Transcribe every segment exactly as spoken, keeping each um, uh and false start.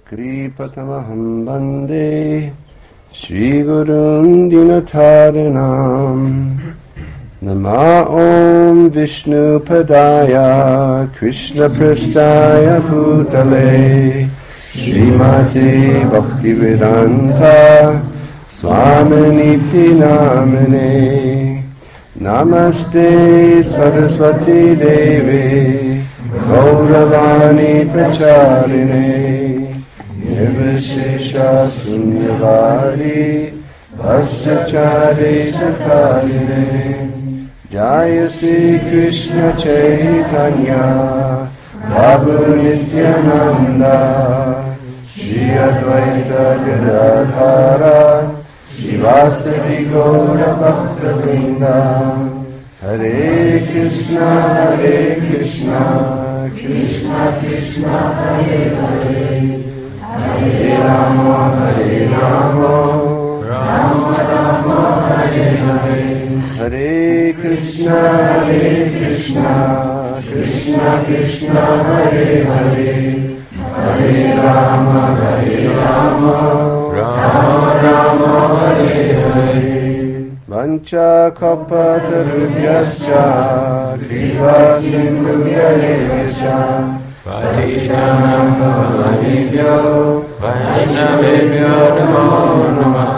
Kripatamaham Bande Shri Gurun Dinataranam Nama Om Vishnu Padaya Krishna Prastaya Bhutale Srimati Bhaktivedanta Swaminiti Namane Namaste Saraswati Devi Gauravani Pracharine Nirvishesha Sunyavari Vasyachare Sakarine Jaya Sri Krishna Chaitanya Prabhu Nityananda Shri Advaita Gadadhara Shivasati Gaura Bhakta Vrinda Hare Krishna Hare Krishna Krishna Krishna Hare Hare Hare Rama Hare Rama Rama Rama Hare Hare Hare Krishna Hare Krishna Krishna Krishna Hare Hare Hare Rama Hare Rama Rama Rama Hare Hare Vancha Kapatarubhyascha Kriva Sindhubhyascha Patitanam Pavanebhyo Vaishnavebhyo Namo Namah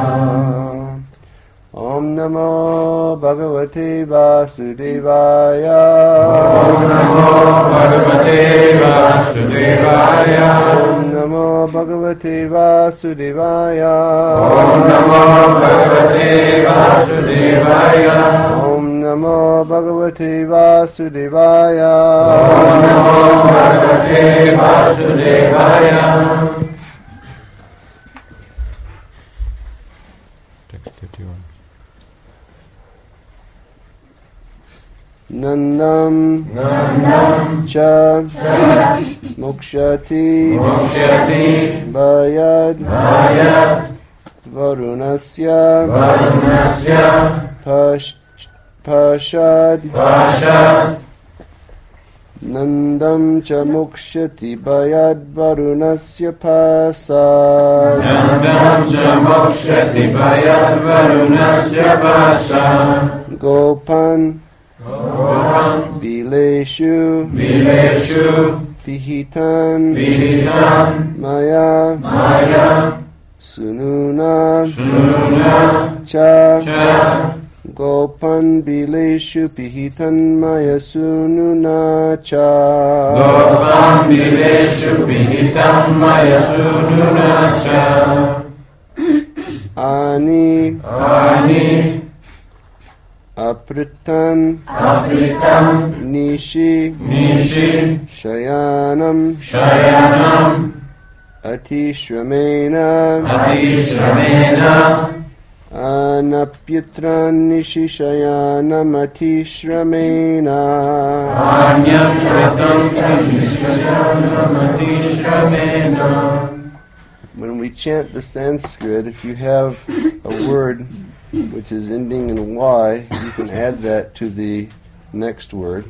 Om Namo Bhagavate Vasudevaya Om Namo Bhagavate Vasudevaya Om Namo Bhagavate Vasudevaya Om Namo Bhagavate Vasudevaya Om Namo Bhagavate Vasudevaya Om Namo Bhagavate Vasudevaya. Text thirty-one. Nandam Nandam cha mokshati Mokshati Bayad Bayad Varunasya Varunasya Pash Pashad Pashad Nandam cha mokshati Bayad Varunasya Pasad Nandam cha Mokshati Bayad Varunasya Pasad Gopan Gopan Bileshu Bileshu Pihitan Vihitan Maya Maya Sununa Sununa Cha Cha Gopan Bileshu Pihitan Maya Sununa Cha Gopan Bileshu Vihitan Maya Sununa Cha Ani Ani Apritan Apritam Nishi Nishi Shayanam Shayanam Atishramena Atishramena Anapyutran Nishi Shayanam Atishramena Anyam Pratam Shayanam Atishramena. When we chant the Sanskrit, if you have a word which is ending in Y, you can add that to the next word.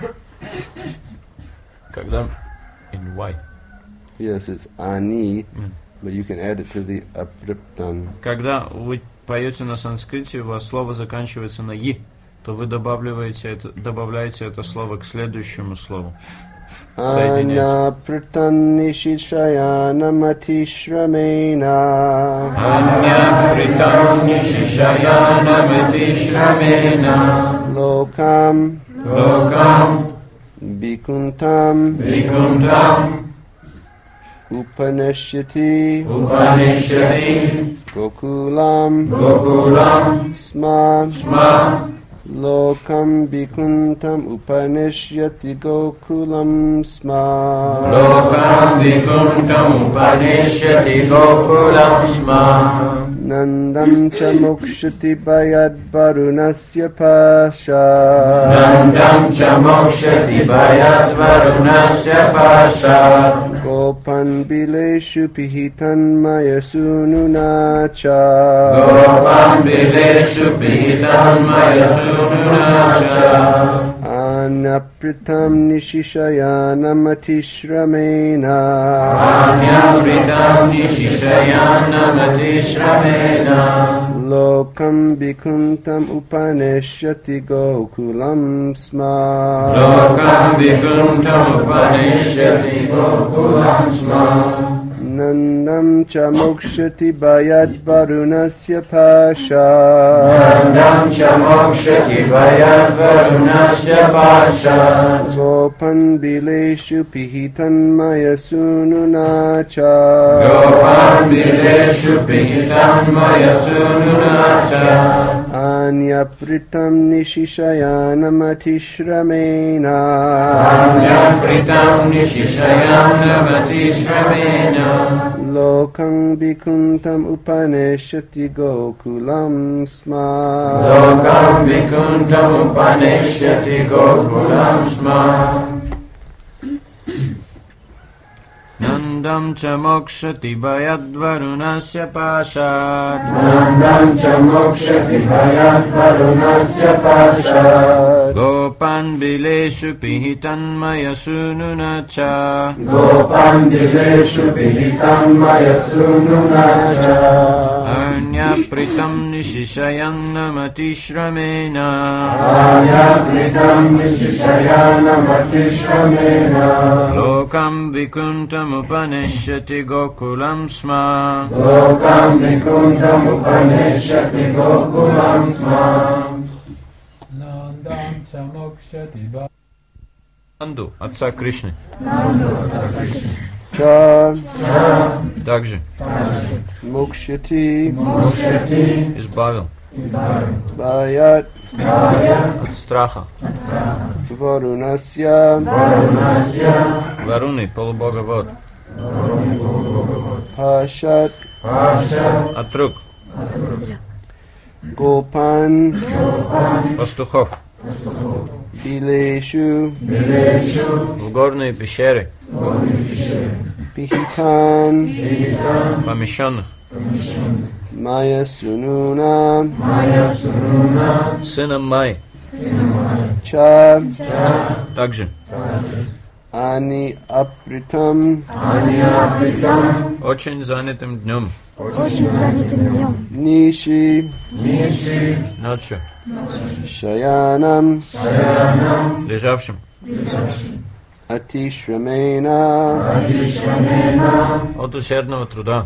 Когда in Y. Yes, it's ani, mm. but you can add it to the apriptan. Когда вы поете на санскрите, у вас слово заканчивается на «и», то вы добавляете это, добавляете это слово к следующему слову. Анапритан нишишаянам атишрамена. Анапритан нишишаянам атишрамена. Lokam. Lokam. Bhikuntam. Bhikuntam. Upanashyati. Upanashyati. Gokulam. Gokulam. Sma. Sma. Lokam Bhikuntam Upanishyati Gokulam Sma. Lokam Bhikuntam Upanishyati Gokulam Sma. Nandam cha mokshati Bayad Varunasya Pasha. Nandam cha mokshati Bayad Varunasya Pasha. Gopan Bileshu Pihitan Maya Sununa cha. Gopan Bileshu Pihitan Maya Sununa cha. Anyapritam nishishayanam atishramena. Anyapritam nishishayanam atishramena. Lokam bhikuntam upaneshyati gokulam sma. Lokam bhikuntam upaneshyati gokulam sma. Nandam cha mokshati bayat varunasya pasha. Nandam cha mokshati bayat varunasya pasha. Gopan bileshu pihitan maya sununacha. Gopan bileshu pihitan maya sununacha. Anyapritam nishishayanam atishramena. Anyapritam nishishayanam atishramena. Lokam bhikuntam upaneshyati gokulam sma. Lokam bhikuntam upaneshyati gokulam sma. Nandam cha mokshati bayat varunasya pashat. Nandam cha mokshati bayat varunasya pashat. Gopan bileshu pihitan maya sununacha. Gopan bileshu pihitan maya sununacha. Anyapritam nishishayanam atishramena. Anyapritam nishishayanam atishramena. Lokam vikuntam upaneshyati gokulam sma. Lokam vikuntam upaneshyati gokulam sma. Nandam cha mokshati bayat. Нанду, отца Кришны. Cha Также mokshati избавил bayat от страха varunasya Варуны, полубога вод, pashat от рук gopan пастухов bileshu в горные пещеры, pihitan помещенных, maya sununa сыном Майи, cha также ani apritam очень занятым днем, Очень занятым днем. nishi ночью, shayanam лежавшим, atishramena от усердного труда,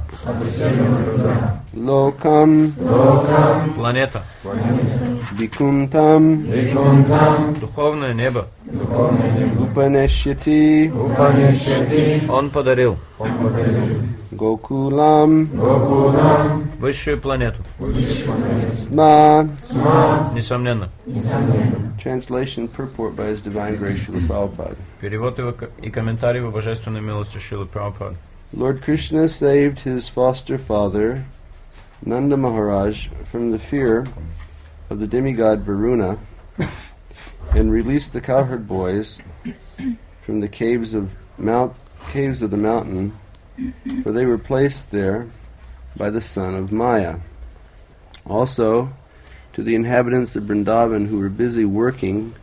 lokam планета, vikuntam духовное небо, upaneshyati он подарил gokulam высшую планету, sma. несомненно. Translation purport by His Divine Grace Srila Prabhupada. Перевод его к- и комментарий его божественной милости Шрилы Прабхупады. Lord Krishna saved his foster father, Nanda Maharaj, from the fear of the demigod Varuna and released the cowherd boys from the caves of mount caves of the mountain, for they were placed there by the son of Maya. Also, to the inhabitants of Vrindavan who were busy working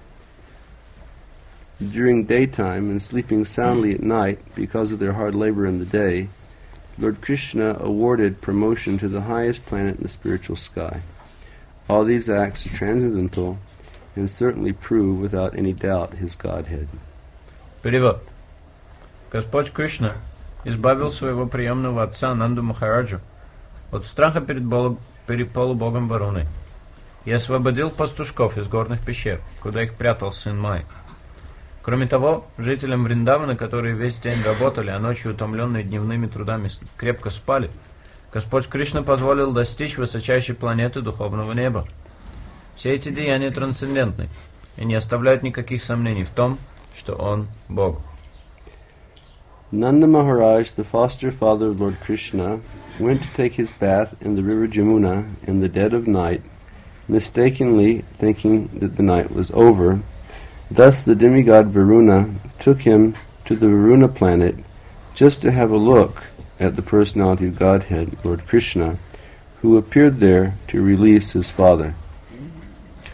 during daytime and sleeping soundly at night because of their hard labor in the day, Lord Krishna awarded promotion to the highest planet in the spiritual sky. All these acts are transcendental and certainly prove without any doubt His Godhead. Перевод. Господь Кришна избавил своего приемного отца Нанду Махараджу от страха перед, бол- перед полубогом Варуной и освободил пастушков из горных пещер, куда их прятал сын Майи. Кроме того, жителям Вриндавана, которые весь день работали, а ночью, утомленные дневными трудами, с- крепко спали, Господь Кришна позволил достичь высочайшей планеты духовного неба. Все эти деяния трансцендентны и не оставляют никаких сомнений в том, что Он Бог. Nanda Maharaj, the foster father of Lord Krishna, went to take his bath in the river Jamuna in the dead of night, mistakenly thinking that the night was over. Thus the demigod Varuna took him to the Varuna planet just to have a look at the personality of Godhead, Lord Krishna, who appeared there to release his father.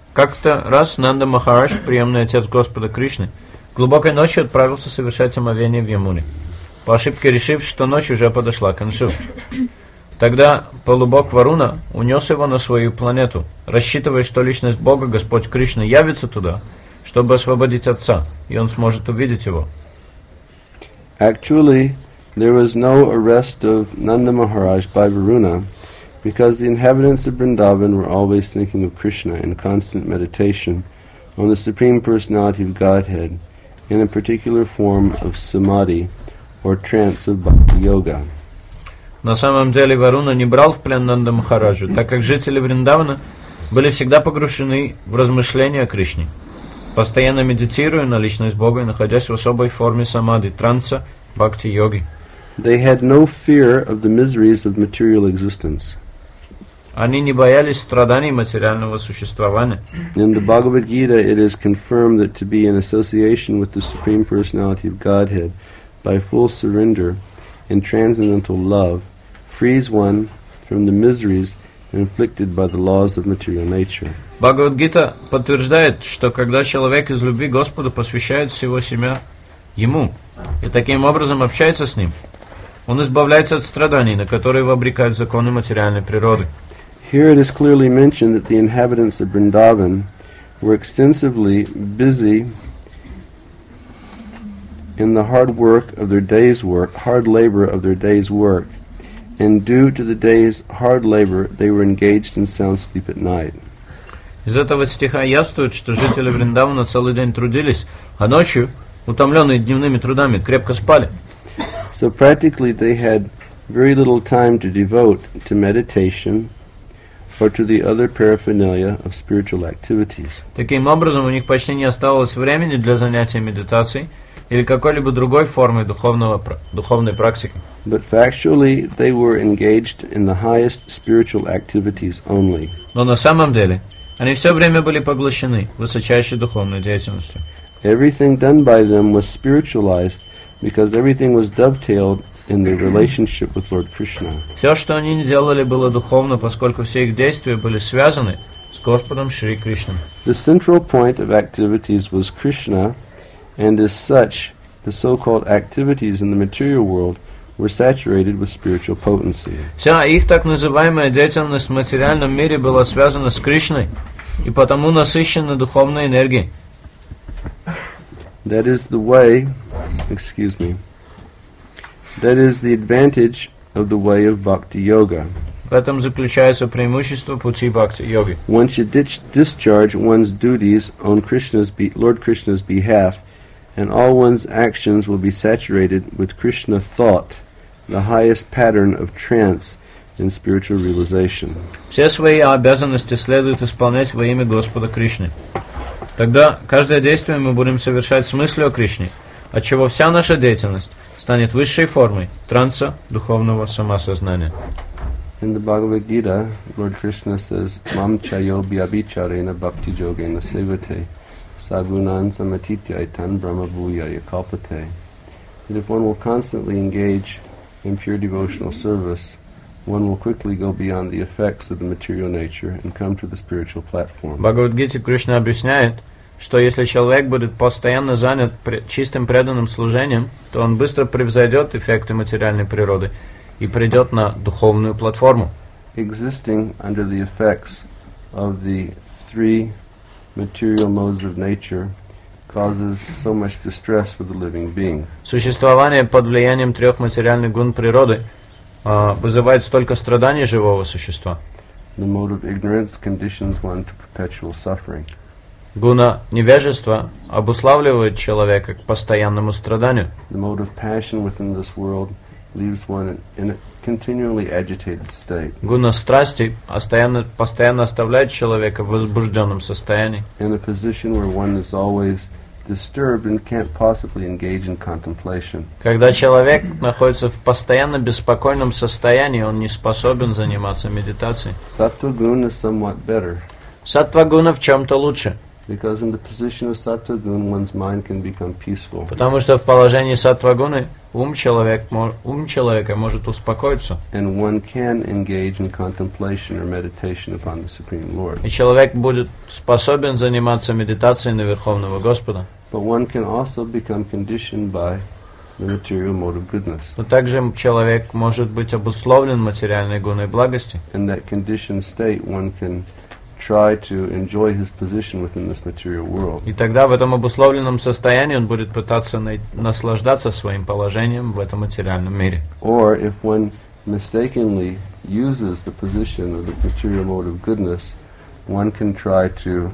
Как-то раз Нанда Махарадж, приемный отец Господа Кришны, глубокой ночью отправился совершать омовение в Ямуне, по ошибке решив, что ночь уже подошла к концу. Тогда полубог Варуна унес его на свою планету, рассчитывая, что личность Бога, Господь Кришна, явится туда, чтобы освободить отца, и он сможет увидеть его. Actually, there was no arrest of Nanda Maharaj by Varuna, because the inhabitants of Vrindavan were always thinking of Krishna in constant meditation on the Supreme Personality of Godhead in a particular form of samadhi or trance of bhakti yoga. На самом деле Варуна не брал в плен Нанда Махараджу, так как жители Вриндавана были всегда погружены в размышления о Кришне, постоянно медитируя на личность Бога и находясь в особой форме самадhi, транса, бхакти-йоги. They had no fear of the miseries of material existence. Они не боялись страданий материального существования. In the Bhagavad Gita it is confirmed that to be in association with the Supreme Personality of Godhead by full surrender and transcendental love frees one from the miseries inflicted by the laws of material nature. Бхагавад-гита подтверждает, что когда человек из любви Господу посвящает всего себя Ему и таким образом общается с Ним, он избавляется от страданий, на которые его обрекают законы материальной природы. Here it is clearly mentioned that the inhabitants of Vrindavan were extensively busy in the hard work of their day's work, hard labor of their day's work, and due to the day's hard labor, they were engaged in sound sleep at night. Из этого стиха явствует, что жители Вриндавана целый день трудились, а ночью, утомленные дневными трудами, крепко спали. So practically they had very little time to devote to meditation or to the other paraphernalia of spiritual activities. Таким образом, у них почти не оставалось времени для занятия медитацией или какой-либо другой формы духовного, духовной практики. But factually they were engaged in the highest spiritual activities only. Но на самом деле, они все время были поглощены высочайшей духовной деятельностью. Everything done by them was spiritualized because everything was dovetailed in their relationship with Lord Krishna. Все, что они делали, было духовно, поскольку все их действия были связаны с Господом Шри Кришной. The central point of activities was Krishna, and as such, the so-called activities in the material world were saturated with spiritual potency. Вся их так называемая деятельность в материальном мире была связана с Кришной и потому насыщена духовной энергией. That is the way, excuse me, that is the advantage of the way of bhakti yoga. В этом заключается преимущество пути бхакти-йоги. One should ditch, discharge one's duties on Krishna's be, Lord Krishna's behalf, and all one's actions will be saturated with Krishna thought, the highest pattern of trance in spiritual realization. Все свои обязанности следует исполнять во имя Господа Кришны. Тогда каждое действие мы будем совершать с мыслью о Кришне, отчего вся наша деятельность станет высшей формой транса духовного самосознания. In the Bhagavad Gita, Lord Krishna says, Mam chayo vyabhicharena bhakti yogena sevate sagunan samatitya brahma bhuyaya kalpate. That if one will constantly engage in pure devotional service, one will quickly go beyond the effects of the material nature and come to the spiritual platform. В Бхагавад-гите Кришна объясняет, что если человек будет постоянно занят чистым преданным служением, то он быстро превзойдет эффекты материальной природы и придет на духовную платформу. Existing under the effects of the three material modes of nature causes so much distress for the living being. Существование под влиянием трех материальных гун природы uh, вызывает столько страданий живого существа. The mode of ignorance conditions one to perpetual suffering. Гуна невежества обуславливает человека к постоянному страданию. The mode of passion within this world leaves one in a continually agitated state. Гуна страсти постоянно, постоянно оставляет человека в возбужденном состоянии. In a position where one is always disturbed and can't possibly engage in contemplation. Когда человек находится в постоянно беспокойном состоянии, он не способен заниматься медитацией. Sattva guna is somewhat better. Саттва гуна в чем-то лучше. Because in the position of sattva guna, one's mind can become peaceful. Потому что в положении саттва гуны ум, человек, ум человека может успокоиться. And one can engage in contemplation or meditation upon the Supreme Lord. И человек будет способен заниматься медитацией на Верховного Господа. But one can also become conditioned by the material mode of goodness. Но также человек может быть обусловлен материальной гунной благости. In that conditioned state, one can try to enjoy his position within this material world. И тогда в этом обусловленном состоянии он будет пытаться на- наслаждаться своим положением в этом материальном мире. Or if one mistakenly uses the position of the material mode of goodness, one can try to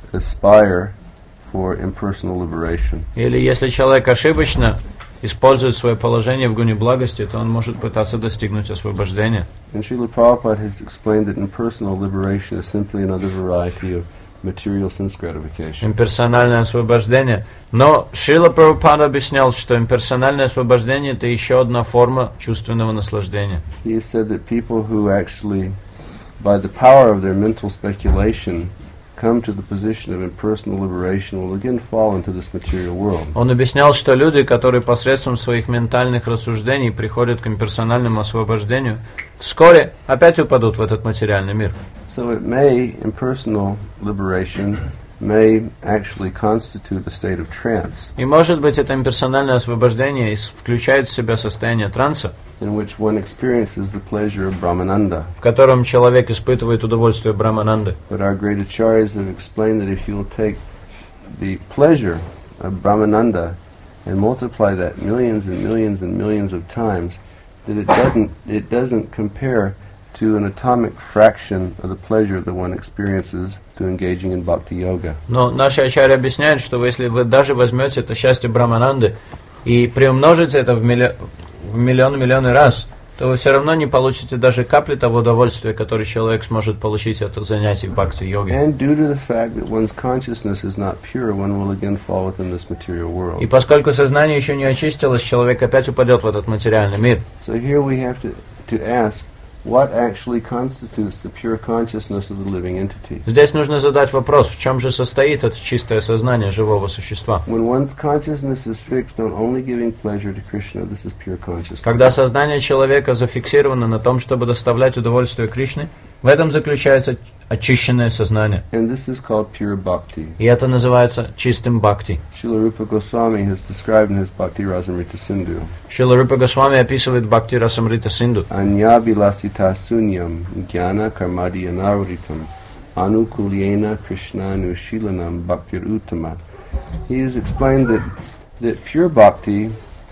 aspire for impersonal liberation. Или если человек ошибочно использует свое положение в гуне благости, то он может пытаться достигнуть освобождения. And Srila Prabhupada has explained that impersonal liberation is simply another variety of material sense gratification. Имперсональное освобождение. Но Шрила Прабхупада объяснял, что имперсональное освобождение — это еще одна форма чувственного наслаждения. He has said that people who actually, by the power of their mental speculation, come to the position of impersonal liberation will again fall into this material world. Он объяснял, что люди, которые посредством своих ментальных рассуждений приходят к имперсональному освобождению, вскоре опять упадут в этот материальный мир. So it may, impersonal liberation may actually constitute a state of trance, И может быть это имперсональное освобождение ис- включает в себя состояние транса, in which one experiences the pleasure of Brahmananda. в котором человек испытывает удовольствие Брахмананды. But our great acharyas have explained that if you will take the pleasure of Brahmananda and multiply that millions and millions and millions of times, that it doesn't it doesn't compare to an atomic fraction of the pleasure that one experiences to engaging in bhakti yoga. Но наши ачарьи объясняют, что вы, если вы даже возьмете это счастье Брахмананды и приумножите это в, милли... в миллион-миллионы раз, то вы все равно не получите даже капли того удовольствия, которое человек сможет получить от занятий бхакти-йогой. And due to the fact that one's consciousness is not pure, one will again fall within this material world. И поскольку сознание еще не очистилось, человек опять упадет в этот материальный мир. So here we have to, to ask, what actually constitutes the pure consciousness of the living entity? Здесь нужно задать вопрос, в чем же состоит это чистое сознание живого существа. When one's consciousness is fixed on only giving pleasure to Krishna, this is pure consciousness. Когда сознание человека зафиксировано на том, чтобы доставлять удовольствие Кришне, в этом заключается очищенное сознание. And this is called pure bhakti. И это называется чистым бхакти. Srila Rupa Goswami has described in his Bhakti Rasamrita Sindhu, Шрила Рупа Госвами описывает Бхакти Расамрита Синду. Anyabilasita sunyam jnana karmadi anavritam anukulyena krishnanu shilanam bhaktir uttama. He has explained that, that pure bhakti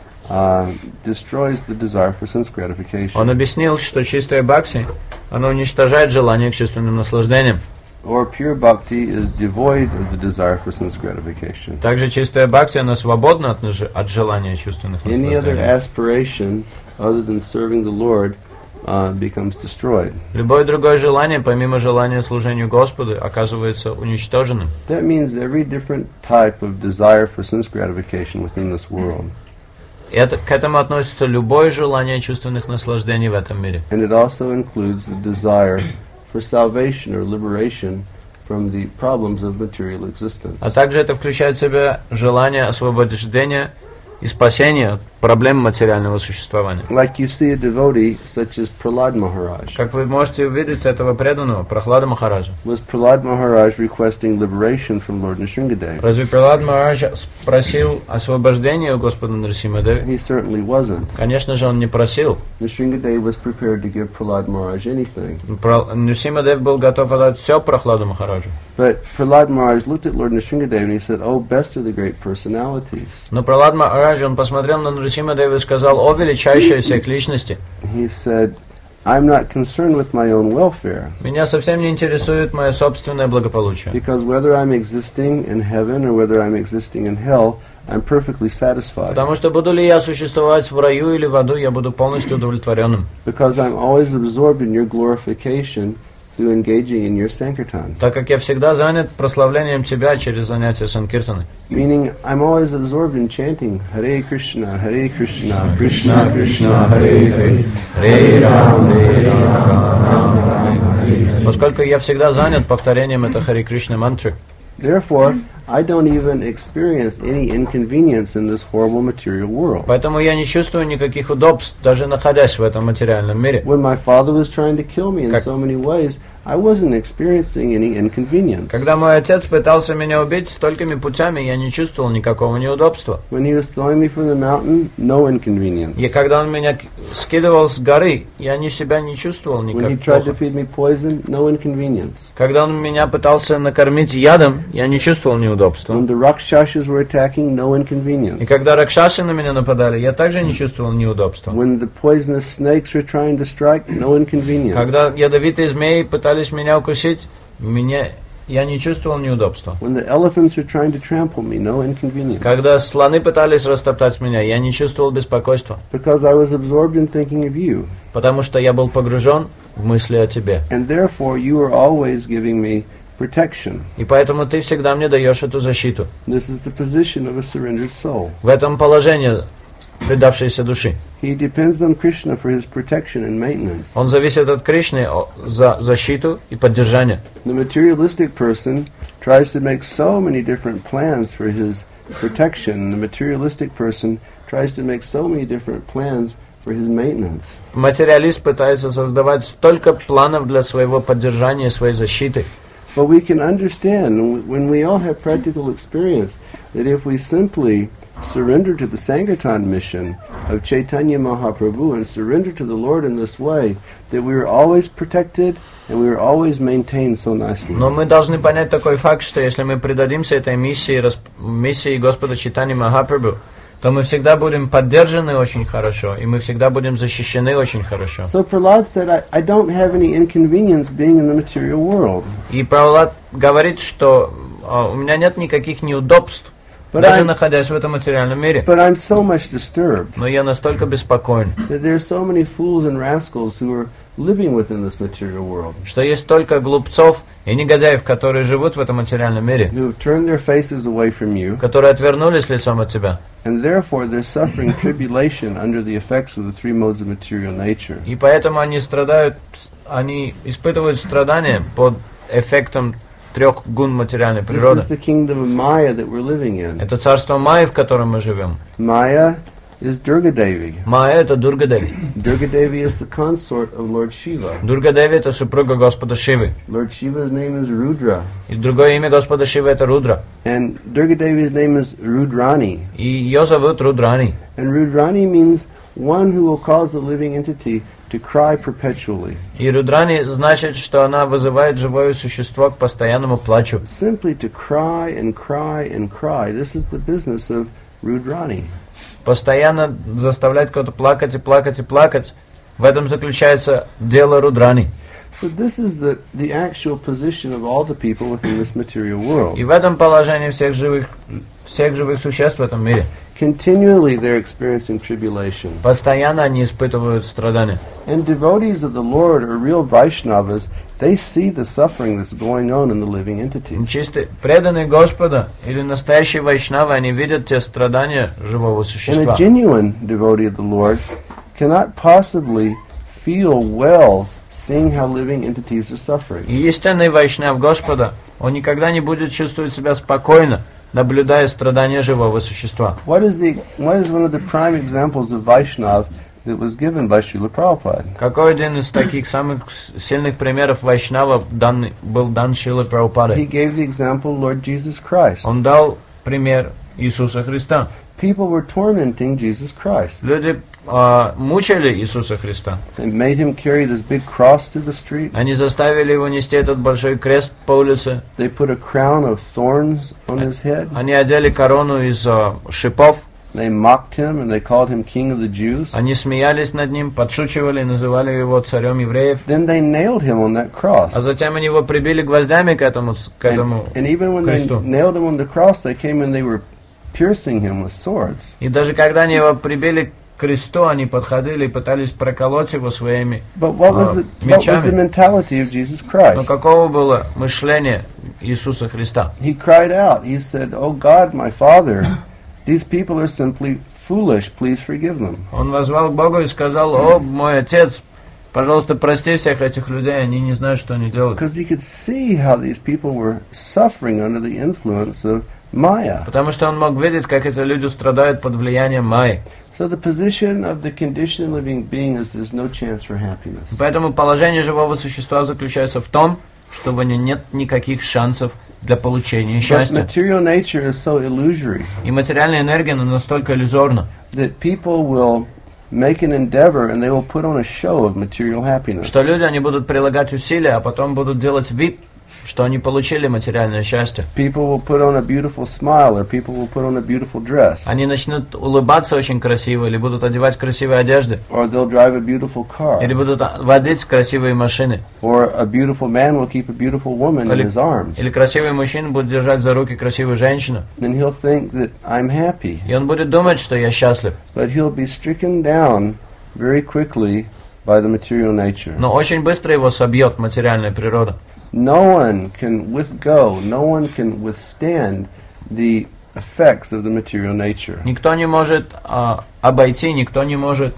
uh, destroys the desire for sense gratification. Он объяснил, что чистое бхакти, оно уничтожает желание к чувственным наслаждениям. Or pure bhakti is devoid of the desire for sense gratification. Также чистое бхакти, оно свободно от, наж- от желания чувственных Any other наслаждений. aspiration other than serving the Lord uh, becomes destroyed. Любое другое желание, помимо желания служению Господу, оказывается уничтоженным. That means every different type of desire for sense gratification within this world. И это, к этому относится любое желание чувственных наслаждений в этом мире. And it also includes the desire for salvation or liberation from the problems of material existence. А также это включает в себя желание освобождения и спасения от проблем материального существования. Like you see a devotee such as Prahlad Maharaj. Как вы можете увидеть этого преданного, Прохлада Махараджа. Was Prahlad Maharaj requesting liberation from Lord Nrsingadev? Разве Прохлад Махарадж спросил освобождения у Господа Нрсимадеви? He certainly wasn't. Конечно же, он не просил. Nrsingadev was prepared to give Prahlad Maharaj anything. Про- Нрсимадев был готов отдать все Прохладу Махараджу. But Prahlad Maharaj looked at Lord Nrsingadev and he said, "Oh, best of the great personalities." Но Прохлад Махарадж, он посмотрел на Нрсимадева и сказал: «О, величайшая из всех личностей, He said, "I'm not concerned with my own welfare, меня совсем не интересует мое собственное благополучие. because whether I'm existing in heaven or whether I'm existing in hell, I'm perfectly satisfied. Потому что буду ли я существовать в раю или в аду, я буду полностью удовлетворенным. Because I'm always absorbed in your glorification through engaging in your Sankirtan." Так как я всегда занят прославлением Тебя через занятия Санкиртаны. Meaning, I'm always absorbed in chanting Hare Krishna, Hare Krishna, Krishna Krishna, Hare Hare, Хре Рам, Хре Рам, Рам Рам, Хре Хре. Поскольку я всегда занят повторением этой Хари Кришна мантры, Therefore, I don't even experience any inconvenience in this horrible material world. Поэтому я не чувствую никаких удобств, даже находясь в этом материальном мире. When my father was trying to kill me in Как- so many ways, I wasn't experiencing any inconvenience. Когда мой отец пытался меня убить столькими путями, я не чувствовал никакого неудобства. When he was throwing me from the mountain, no inconvenience. И когда он меня к- скидывал с горы, я ни себя не чувствовал When he никак tried to плохо. feed me poison, no inconvenience. Когда он меня пытался накормить ядом, я не чувствовал неудобства. When the Rakshasas were attacking, no inconvenience. И когда ракшасы на меня нападали, я также не чувствовал неудобства. When the poisonous snakes were trying to strike, no inconvenience. Когда ядовитые змеи пытались меня укусить, меня, я не чувствовал неудобства. When the elephants were trying to trample me, no inconvenience. Когда слоны пытались растоптать меня, я не чувствовал беспокойства, Because I was absorbed in thinking of you. потому что я был погружен в мысли о тебе. And therefore, you are always giving me protection. И поэтому ты всегда мне даешь эту защиту. This is the position of a surrendered soul. В этом положении предавшейся души. He depends on Krishna for his protection and maintenance. Он зависит от Кришны о- за защиту и поддержание. The materialistic person tries to make so many different plans for his protection. The materialistic person tries to make so many different plans for his maintenance. Материалист пытается создавать столько планов для своего поддержания и своей защиты. But we can understand when we all have practical experience that if we simply surrender to the Sankirtan mission of Chaitanya Mahaprabhu and surrender to the Lord in this way, that we are always protected and we are always maintained so nicely. Но мы должны понять такой факт, что если мы предадимся этой миссии, расп- миссии Господа Чайтаньи Махапрабху, то мы всегда будем поддержаны очень хорошо, и мы всегда будем защищены очень хорошо. So Prahlad said, I, I don't have any inconvenience being in the material world. И Прабхулад говорит, что а, у меня нет никаких неудобств, But даже I'm- находясь в этом материальном мире. But I'm so much disturbed Но я настолько беспокоен, that there are so many fools and rascals who are living within this material world, что есть столько глупцов и негодяев, которые живут в этом материальном мире, who have turned their faces away from you, которые отвернулись лицом от тебя. and therefore they're suffering tribulation under the effects of the three modes of material nature. И поэтому они страдают, они испытывают страдания под эффектом трех гун материальной This природы. is the kingdom of Maya that we're living in. Это царство Майи, в котором мы живем. Maya is Durga Devi. Майя — это Дурга Деви. Durga Devi is the consort of Lord Shiva. Дурга Деви — это супруга Господа Шивы. Lord Shiva's name is Rudra. И другое имя Господа Шивы — это Рудра. And Durga Devi's name is Rudrani. И ее зовут Рудрани. And Rudrani means one who will cause the living entity to cry perpetually. И Рудрани значит, что она вызывает живое существо к постоянному плачу. Simply to cry and cry and cry. This is the business of Rudrani. Постоянно заставлять кого-то плакать и плакать и плакать. В этом заключается дело Рудрани. So this is the, the actual position of all the people within this material world. И в этом положении всех живых, всех живых существ в этом мире. Continually they're experiencing tribulation. Постоянно они испытывают страдания. And devotees of the Lord or real Vaishnavas, they see the suffering that's going on in the living entity. Чистые, преданные Господа или настоящие вайшнавы, они видят те страдания живого And существа. a genuine devotee of the Lord cannot possibly feel well seeing how living entities are suffering. И истинный вайшнав Господа, он никогда не будет чувствовать себя спокойно, наблюдая страдания живого существа. What is the what is one of the prime examples of Vaishnav that was given by Srila Prabhupada? Какой один из таких самых сильных примеров вайшнава дан, был дан Шрилой He Прабхупадой? gave the example Lord Jesus Christ. Он дал пример Иисуса Христа. People were tormenting Jesus Christ. Люди а, мучили Иисуса Христа. They made him carry this big cross through the street. Они заставили его нести этот большой крест по улице. They put a crown of thorns on his head. Они одели корону из а, шипов. They mocked him and they called him King of the Jews. Они смеялись над ним, подшучивали и называли его царем евреев. Then they nailed him on that cross. А затем они его прибили гвоздями к этому, к этому And, and even when they кресту. nailed him on the cross, they came and they were piercing him with swords. И даже когда они его прибили к кресту, они подходили и пытались проколоть его своими. But what was Uh, the what was the мечами. mentality of Jesus Но Christ? каково было мышление Иисуса Христа? He cried out. He said, "Oh God, my Father, these people are simply foolish. Please forgive them." Он воззвал к Богу и сказал: «О, мой Отец, Пожалуйста, прости всех этих людей, они не знают, что они делают. Because he could see how these people were suffering under the influence of Maya. Потому что он мог видеть, как эти люди страдают под влиянием Майи. So the position of the conditioned living being is there's no chance for happiness. Поэтому положение живого существа заключается в том, что в нем нет никаких шансов для получения But счастья. material nature is so illusory И материальная энергия она настолько иллюзорна, that people will make an endeavor and they will put on a show of material happiness. что люди они будут прилагать усилия, а потом будут делать вид, что они получили материальное счастье. People will put on a beautiful smile, or people will put on a beautiful dress, Они начнут улыбаться очень красиво, или будут одевать красивые одежды, or they'll drive a beautiful car, или будут водить красивые машины, or a beautiful man will keep a beautiful woman in или, his arms. или красивый мужчина будет держать за руки красивую женщину. Then he'll think that I'm happy, И он будет думать, что я счастлив. but he'll be stricken down very quickly by the material nature. Но очень быстро его собьет материальная природа. No one can withgo, no one can withstand the effects of the material nature. Никто не может а, обойти, никто не может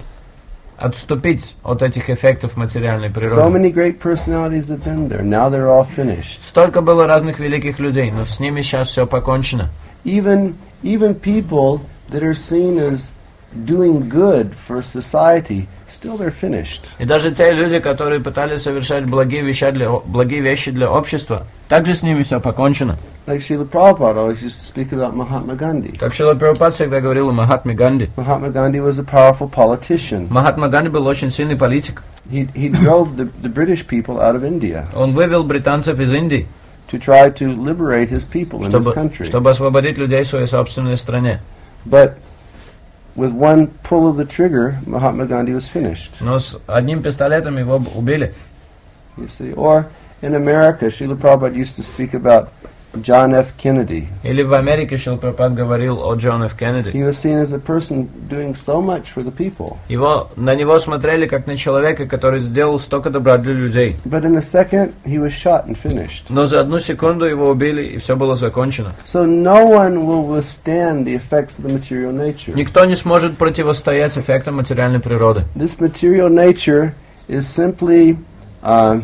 отступить от этих эффектов материальной So природы. many great personalities have been there. Now they're all finished. Столько было разных великих людей, но с ними сейчас все покончено. Even even people that are seen as doing good for society, still they're finished. И даже те люди, которые пытались совершать благие вещи для, о- благие вещи для общества, также с ними все покончено. Like Srila Prabhupada always used to speak about Mahatma Gandhi. Как Шрила Прабхупад всегда говорил о Махатме Ганди. Mahatma Gandhi was a powerful politician. Махатма Ганди был очень сильный политик. He he drove the, the British people out of India Он вывел британцев из Индии, to try to liberate his people in his чтобы, country. чтобы освободить людей в своей собственной стране. But with one pull of the trigger, Mahatma Gandhi was finished. Но с одним пистолетом его б- убили. You see, or in America, Srila Prabhupada used to speak about John F. Kennedy. Или в Америке Шрила Прабхупад говорил о Джон Ф. Кеннеди. He was seen as a person doing so much for the people. Его, на него смотрели как на человека, который сделал столько добра для людей. But in a second, he was shot and finished. Но за одну секунду его убили, и все было закончено. So no one will withstand the effects of the material nature. Никто не сможет противостоять эффектам материальной природы. This material nature is simply uh,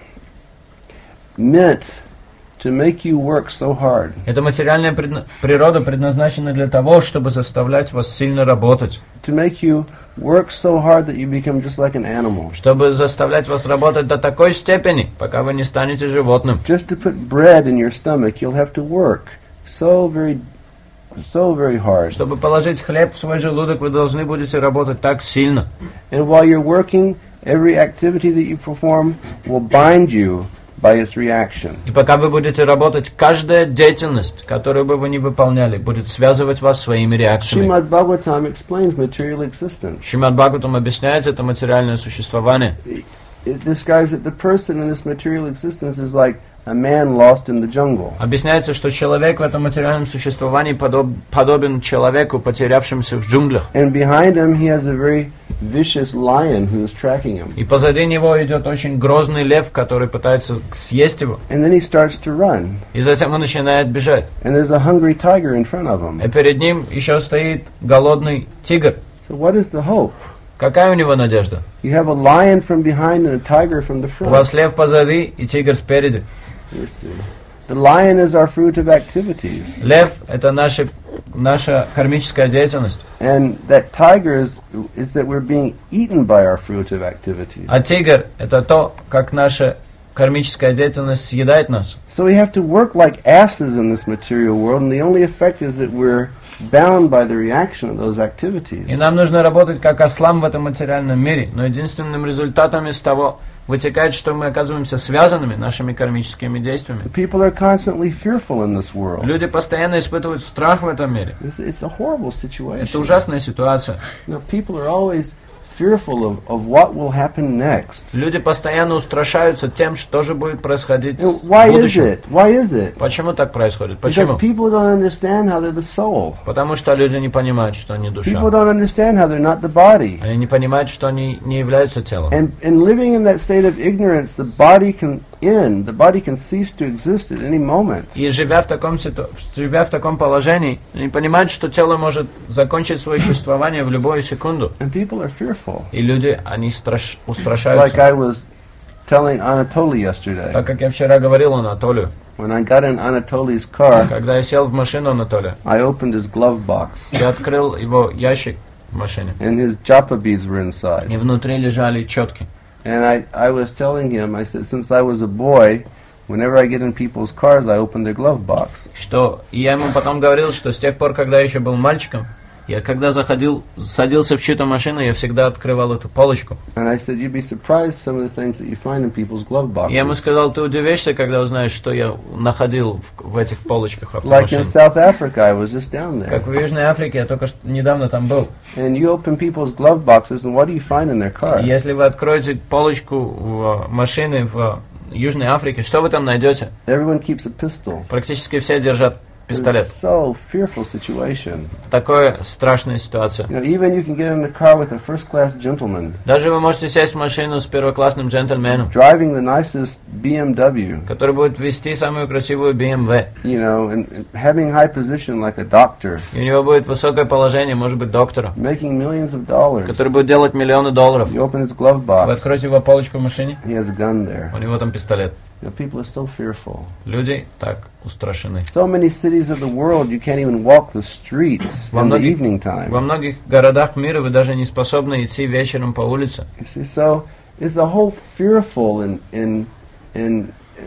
meant to make you work so hard, Эта материальная предна- природа предназначена для того, чтобы заставлять вас сильно работать, to make you work so hard that you become just like an animal. чтобы заставлять вас работать до такой степени, пока вы не станете животным. Just to put bread in your stomach, you'll have to work so very, so very hard. Чтобы положить хлеб в свой желудок, вы должны будете работать так сильно. And while you're working, every activity that you perform will bind you by its reaction. И пока вы будете работать, каждая деятельность, которую бы вы ни выполняли, будет связывать вас своими реакциями. Srimad Bhagavatam explains material existence. Шримад Бхагаватам объясняет это материальное существование. It describes that the person in this material existence is like a man lost in the jungle. Объясняется, что человек в этом материальном существовании подоб- подобен человеку, потерявшемуся в джунглях. And behind him, he has a very vicious lion who is tracking him. И позади него идет очень грозный лев, который пытается съесть его. And then he starts to run. И затем он начинает бежать. And there's a hungry tiger in front of him. И перед ним еще стоит голодный тигр. So what is the hope? Какая у него надежда? You have a lion from behind and a tiger from the У вас front. лев позади и тигр спереди. You see. The lion is our fruit of activities. Лев – это наша, наша кармическая деятельность. And that tiger is, is that we're being eaten by our fruit of activities. А тигр – это то, как наша кармическая деятельность съедает нас. So we have to work like asses in this material world, and the only effect is that we're bound by the reaction of those activities. И нам нужно работать как ослам в этом материальном мире. Но единственным результатом из того вытекает, что мы оказываемся связанными нашими кармическими действиями. People are constantly fearful in this world. Люди постоянно испытывают страх в этом мире. It's, it's a horrible situation. Это ужасная ситуация. You know, people are always fearful of, of what will happen next. Люди постоянно устрашаются тем, что же будет происходить You know, в why is будущем. it? Why is it? Почему так происходит? Because Почему? people don't understand how they're the soul. Потому что люди не понимают, что они душа. People don't understand how they're not the body. Они не понимают, что они не являются телом. And, and living in that state of ignorance, the body can end. The body can cease to exist at any moment. И живя в таком ситу... живя в таком положении, они понимают, что тело может закончить свое существование в любую секунду. And people are fearful. И люди, они страш... Like устрашаются. I was telling Anatoly yesterday. Так как я вчера говорил Анатолию, When I got in Anatoly's car, когда я сел в машину Анатолия, I opened his glove box, я открыл его ящик в машине, and his japa beads were inside. и внутри лежали четки. And I, I was telling him, I said, since I was a boy, whenever I get in people's cars, I open their glove box. Что, и я ему потом говорил, что с тех пор, когда я еще был мальчиком, я когда заходил, садился в чью-то машину, я всегда открывал эту полочку. And I said, you'd be surprised some of the things that you find in people's glove boxes. Я ему сказал, ты удивишься, когда узнаешь, что я находил в, в этих полочках Like in автомашин. South Africa, I was just down there. Как в Южной Африке, я только что недавно там был. And you open people's glove boxes, and what do you find in their cars? Если вы откроете полочку в машины в Южной Африке, что вы там найдете? Everyone keeps a pistol. Практически все держат пистолет. It's so fearful situation. Такая страшная ситуация. You know, even you can get in a car with a first-class gentleman Даже вы можете сесть в машину с первоклассным джентльменом, driving the nicest B M W, который будет вести самую красивую би эм дабл ю. you know, and, and having high position like a doctor, И у него будет высокое положение, может быть, доктора, making millions of dollars. который будет делать миллионы долларов. You open his glove Вы box, откроете его полочку в машине, he has a gun there. у него там пистолет. You know, people are so fearful. Люди так устрашены. So many cities of the world, you can't even walk the streets Во in the многих, evening во time. многих городах мира вы даже не способны идти вечером по улице. You see, so it's a whole fearful and in in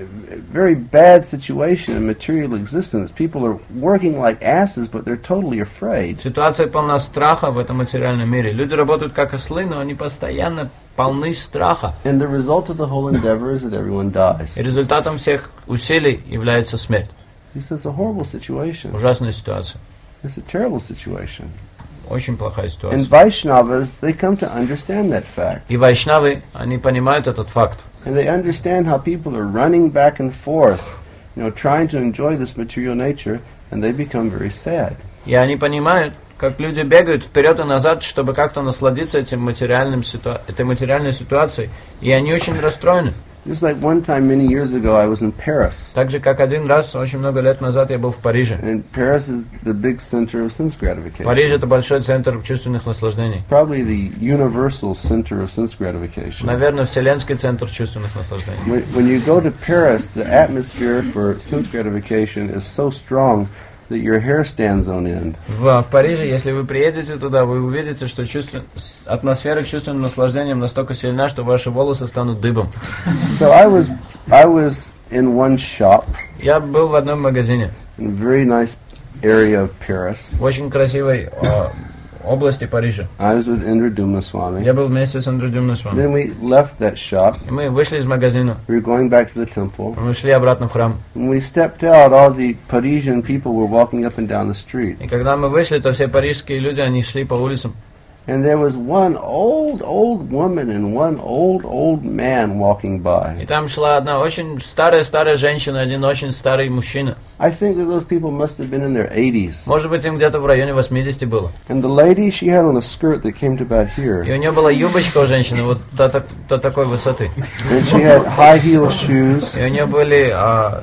very bad situation in material existence. People are working like asses, but they're totally afraid. Ситуация полна страха в этом материальном мире. Люди работают как ослы, но они постоянно полны страха. And the result of the whole endeavor is that everyone dies. И результатом всех усилий является смерть. This is a horrible situation. Ужасная ситуация. It's a terrible situation. Очень плохая And ситуация. Vaishnavas, they come to understand that fact. И вайшнавы, они понимают этот факт. And they understand how people are running back and forth, you know, trying to enjoy this material nature, and they become very sad. И они понимают, как люди бегают вперед и назад, чтобы как-то насладиться этим материальным ситуа- этой материальной ситуацией. И они очень расстроены. Just like one time many years ago, I was in Paris. Так же, как один раз, очень много лет назад, я был в Париже. And Paris is the big center of sense gratification. Париж — это большой центр чувственных наслаждений. Probably the universal center of sense gratification. Наверное, вселенский центр чувственных наслаждений. When, when you go to Paris, the atmosphere for sense gratification is so strong that your hair stands on end. В Париже, если вы приедете туда, вы увидите, что чувствен... атмосфера чувственным наслаждением настолько сильна, что ваши волосы станут дыбом. So I was, I was in one shop Я был в одном магазине in a very nice area of Paris. в очень красивой э, области Парижа. I was with Indra Dumaswamy. Я был вместе с Андрюдем с вами. Then we left that shop. И мы вышли из магазина, We were going back to the temple. мы шли обратно в храм. When we stepped out, all the Parisian people were walking up and down the street. И когда мы вышли, то все парижские люди, они шли по улицам. And there was one old, old woman and one old, old man walking И by. там шла одна очень старая-старая женщина, один очень старый мужчина. I think that those people must have been in their eighties. Может быть, им где-то в районе восьмидесяти было. And the lady, she had on a skirt that came to about И here. у нее была юбочка у женщины вот до, так- до такой высоты. And she had high heel shoes. И у нее были а,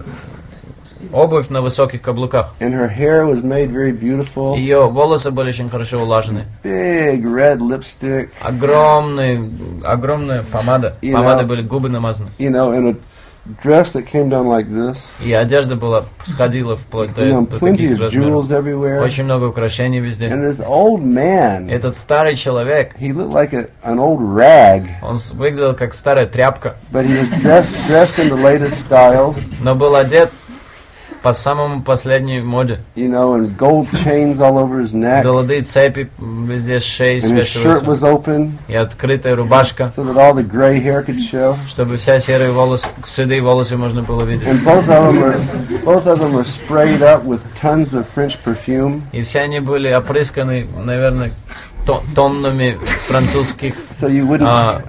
обувь на высоких каблуках. And her hair was made very beautiful. Ее волосы были очень хорошо улажены. Big red lipstick. Огромные, огромная помада. И Помадой на- были губы намазаны. You know, and a dress that came down like this. И одежда была, сходила вплоть до, You know, до plenty таких of размеров. jewels everywhere. Очень много украшений везде. And this old man, Этот старый человек, he looked like a, an old rag, он с- выглядел как старая тряпка, but he was dressed dressed in the latest styles, но был одет по самому последней моде. you know, and gold chains all over his neck, Золотые цепи везде с шеи and his shirt was свешиваются. open И открытая рубашка, so that all the gray hair could show. чтобы вся серые волосы, седые волосы можно было видеть. And both of them are both of them are sprayed up with tons of French perfume, И все они были опрысканы, наверное, то- тоннами французских, so you wouldn't а,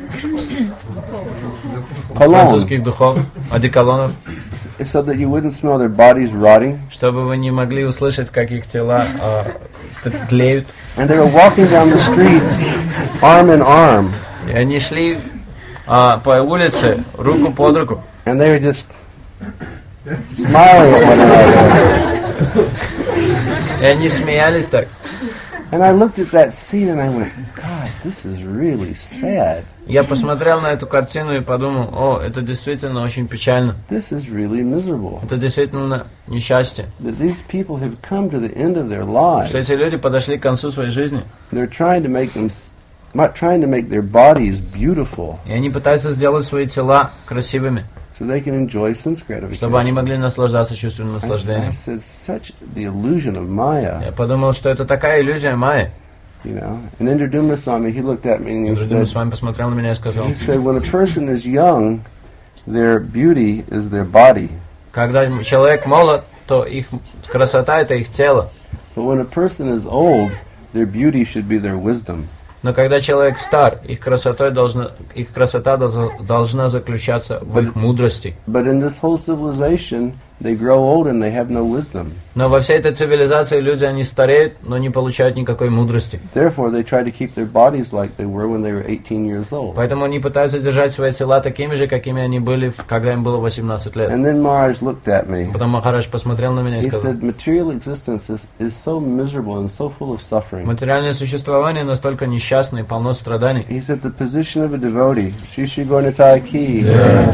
cologne, французских духов, одеколонов, so that you wouldn't smell their bodies rotting. чтобы вы не могли услышать, как их тела а, т- тлеют. And they were walking down the street, arm in arm. И они шли а, по улице руку под руку. And they were just smiling at one another. И они смеялись так. And I looked at that scene and I went, God, this is really sad. Я посмотрел на эту картину и подумал, о, это действительно очень печально. This is really miserable. Это действительно несчастье. That these people have come to the end of their lives. Что эти люди подошли к концу своей жизни. They're trying to make them, not trying to make their bodies beautiful. И они пытаются сделать свои тела красивыми. So they can enjoy sense gratification. Чтобы они могли наслаждаться чувственным наслаждением. I said, such the illusion of Maya. Я подумал, что это такая иллюзия Майи. You know, and Indraduma Swami, he looked at me and he Indraduma said, Swami посмотрел на меня и сказал, he said, when a person is young, their beauty is their body. Когда человек молод, то их красота это их тело. But when a person is old, their beauty should be their wisdom. Но когда человек стар, их красотой должна, их красота должна заключаться в их мудрости. But in this whole civilization, they grow old and they have no wisdom. Но во всей этой цивилизации люди они стареют, но не получают никакой мудрости. Therefore, they try to keep their bodies like they were when they were eighteen years old. Поэтому они пытаются держать свои тела такими же, какими они были, когда им было восемнадцать лет. And then Maharaj looked at me. Потом Махарадж посмотрел на меня и He сказал, said, material existence is, is so miserable and so full of suffering. материальное существование настолько несчастно и полно страданий. He said, the position of a devotee, Shri Shri Gaura Ki.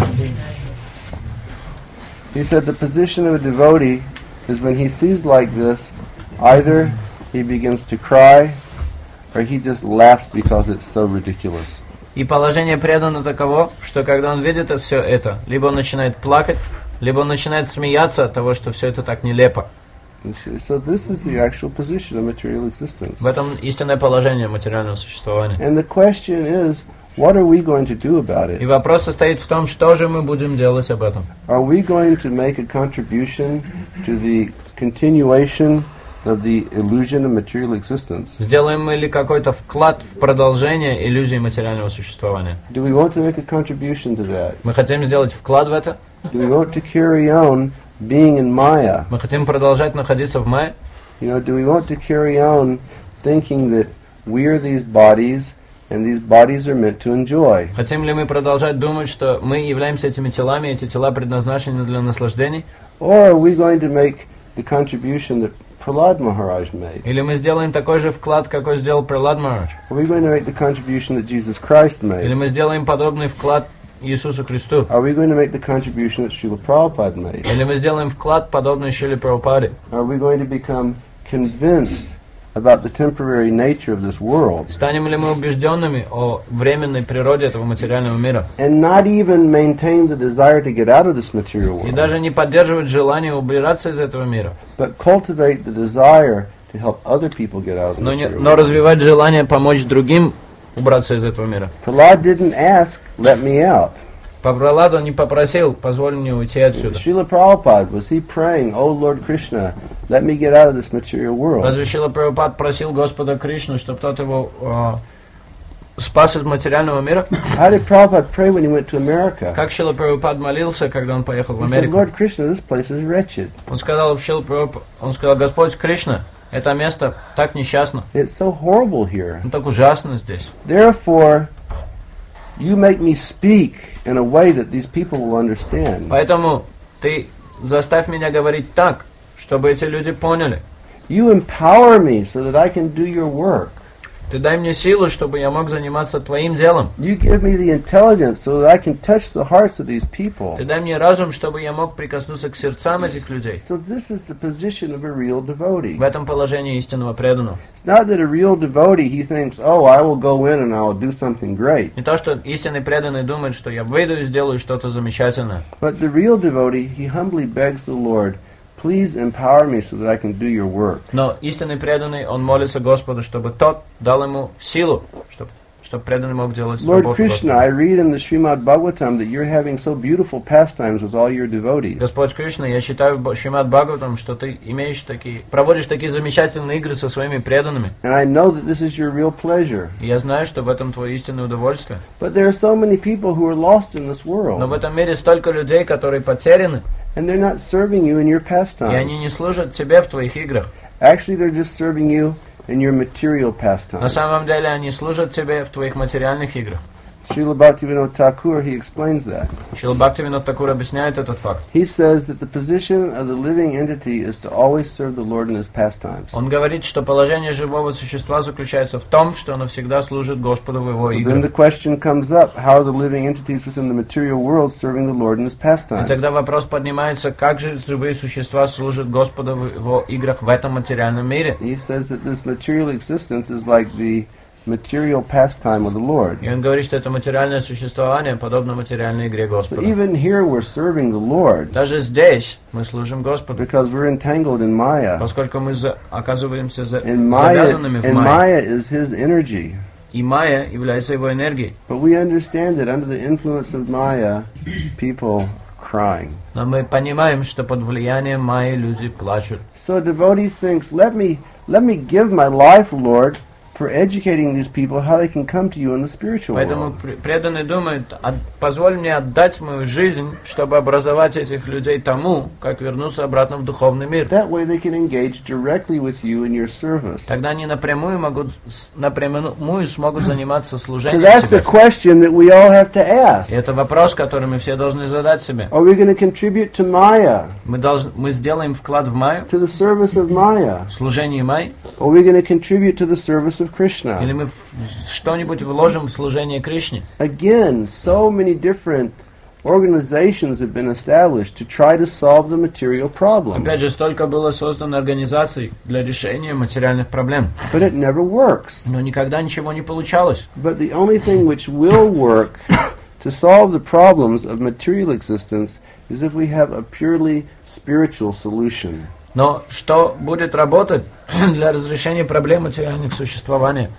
He said the position of a devotee is when he sees like this, either he begins to cry or he just laughs because it's so ridiculous. И положение преданного таково, что когда он видит все это, либо он начинает плакать, либо он начинает смеяться от того, что все это так нелепо. So this is the actual position of material existence. В этом истинное положение материального существования. And the question is, what are we going to do about И it? вопрос состоит в том, что же мы будем делать об этом. Are we going to make a contribution to the continuation of the illusion of material existence? Сделаем мы ли какой-то вклад в продолжение иллюзии материального существования? Do we want to make a contribution to that? Мы хотим сделать вклад в это? Do we want to carry on being in Maya? Мы хотим продолжать находиться в Майе? You know, do we want to carry on thinking that we are these bodies and these bodies are meant to enjoy? Хотим ли мы продолжать думать, что мы являемся этими телами, и эти тела предназначены для наслаждений? Or are we going to make the contribution that Prahlad Maharaj made? Или мы сделаем такой же вклад, какой сделал Пралад Махарадж? Are we going to make the contribution that Jesus Christ Или made? мы сделаем подобный вклад Иисусу Христу? Are we going to make the contribution that Srila Prabhupada made? Или мы сделаем вклад, подобный Шриле Прабхупаде? Are we going to become convinced about the temporary nature of this world Станем ли мы убежденными о временной природе этого материального мира? and not even maintain the desire to get out of this material И world, даже не поддерживать желание убираться из этого мира, but cultivate the desire to help other people get out of the но, не, material но world? развивать желание помочь другим убраться из этого мира. Prahlad didn't ask, let me out. По Праладу не попросил, позволь мне уйти отсюда. Srila Prabhupada, was he praying, oh Lord Krishna, let me get out of this material world? Разве Шрила Прабхупад просил Господа Кришну, чтобы тот его э, спас из материального мира? How did Prabhupada pray when he went to America? Как Шрила Прабхупад молился, когда он поехал в He said, Америку? Lord Krishna, this place is wretched. Он сказал, Шрила Прабхупад, он сказал, Господь Кришна, это место так несчастно, It's so horrible here. ну так ужасно здесь. Therefore, you make me speak in a way that these people will understand. Поэтому ты заставь меня говорить так, чтобы эти люди поняли. You empower me so that I can do your work. Ты дай мне силу, чтобы я мог заниматься твоим делом. You give me the intelligence so that I can touch the hearts of these people. Ты дай мне разум, чтобы я мог прикоснуться к сердцам этих людей. So this is the position of a real devotee. В этом положении истинного преданного. It's not that a real devotee, he thinks, oh, I will go in and I will do something great. Не то, что истинный преданный думает, что я выйду и сделаю что-то замечательное. But the real devotee, he humbly begs the Lord, please empower me so that I can do your work. Но истинный преданный, он молится Господу, чтобы тот дал ему силу, чтобы, чтобы преданный мог делать Lord работу Krishna, Господа. I read in the Srimad Bhagavatam that you're having so beautiful pastimes with all your devotees. Господь Кришна, я читаю в Шримад Бхагаватам, что ты имеешь такие, проводишь такие замечательные игры со своими преданными. And I know that this is your real pleasure. И я знаю, что в этом твое истинное удовольствие. But there are so many people who are lost in this Но world. в этом мире столько людей, которые потеряны, And they're not serving you in your и они pastimes. не служат тебе в твоих играх. Actually, they're just serving you in your material На pastimes. самом деле они служат тебе в твоих материальных играх. Srila Bhaktivinoda Thakur, he explains that. Шрила Бхактивинод Такур объясняет этот факт. He says that the position of the living entity is to always serve the Lord in his pastimes. Он говорит, что положение живого существа заключается в том, что оно всегда служит Господу в его So then the играх. question comes up, how are the living entities within the material world serving the Lord in his И pastimes? тогда вопрос поднимается, как же живые существа служат Господу в его играх в этом материальном мире. He says that this material existence is like the material pastime of the Lord. И он говорит, что это материальное существование подобно материальной игре So Господа. even here we're serving the Lord Даже здесь мы служим Господу, because we're entangled in Maya. поскольку мы за- оказываемся за- And Maya, завязанными в and Майе. Maya is his energy. И Майя является его энергией. But we understand that under the influence of Maya, people are crying. Но мы понимаем, что под влиянием Майи люди плачут. So a devotee thinks, let me, let me give my life, Lord, for educating these people how they can come to you in the spiritual Поэтому world. пр- преданный думает, «От- позволь мне отдать мою жизнь, чтобы образовать этих людей тому, как вернуться обратно в духовный мир. That way they can engage directly with you in your service. Тогда они напрямую могут, с- напрямую смогут заниматься So служением that's the тебе». question that we all have to ask. И это вопрос, который мы все должны задать себе. Are we going to contribute to Maya, Мы, должны, мы сделаем вклад в Майю, to the service of Maya? в служение Майи, Or are we going to contribute to the service of или Krishna? мы в- что-нибудь вложим в служение Кришне. Again, so many different organizations have been established to try to solve the material problem. Опять же, столько было создано организаций для решения материальных проблем. But it never works. Но никогда ничего не получалось. But the only thing which will work to solve the problems of material existence is if we have a purely spiritual solution. Но что будет работать для разрешения проблем материальных существования?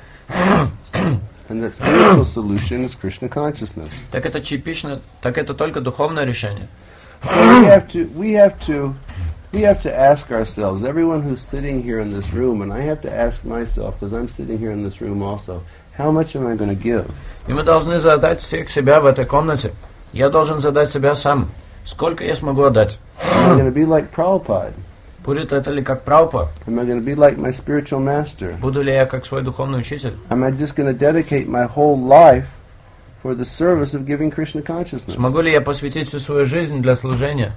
And that spiritual solution is Krishna consciousness. Так это типично, так это только духовное решение. So we have to we have to we have to ask ourselves, everyone who's sitting here in this room, and I have to ask myself, because I'm sitting here in this room also, how much am I going to give? И мы должны задать всех себя в этой комнате. Я должен задать себя сам. Сколько я смогу отдать? Am I going to be like Prabhupada? Будет это ли как Прабхупад? Am I going to be like my spiritual master? Буду ли я как свой духовный учитель? Am I just going to dedicate my whole life for the service of giving Krishna consciousness? Смогу ли я посвятить всю свою жизнь для служения?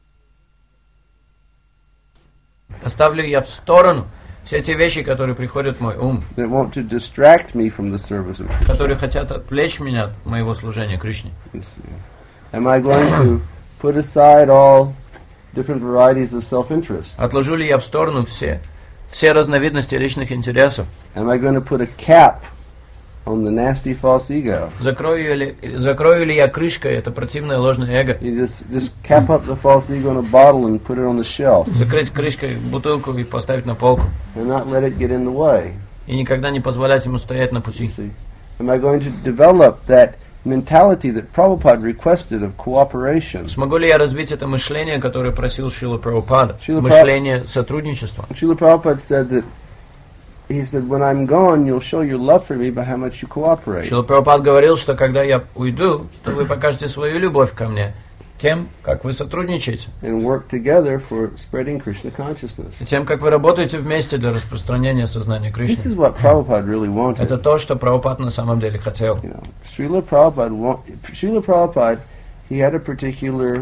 Поставлю я в сторону все те вещи, которые приходят в мой ум, That want to distract me from the service of Krishna? которые хотят отвлечь меня от моего служения Кришне? You see. Am I going to put aside all different varieties of self-interest? Отложу ли я в сторону все, все разновидности личных интересов? Am I going to put a cap on the nasty false ego? Закрою ли, закрою ли я крышкой это противное ложное эго? You just just cap up the false ego in a bottle and put it on the shelf Закрыть крышкой бутылку и поставить на полку? and not let it get in the way. И никогда не позволять ему стоять на пути? See, am I going to develop that mentality that Prabhupada requested of cooperation? Смогу ли я развить это мышление, которое просил Шрила Прабхупада? Шрила Мышление сотрудничества. Srila Prabhupada said that he said, when I'm gone, you'll show your love for me by how much you cooperate. Шрила Прабхупад говорил, что когда я уйду, то вы покажете свою любовь ко мне тем, как вы сотрудничаете, And work together for spreading Krishna consciousness. и тем, как вы работаете вместе для распространения сознания This Кришны. is what Prabhupada really wanted. Это то, что Прабхупад на самом деле хотел. You know, Srila Prabhupada, wa- Srila Prabhupada, he had a particular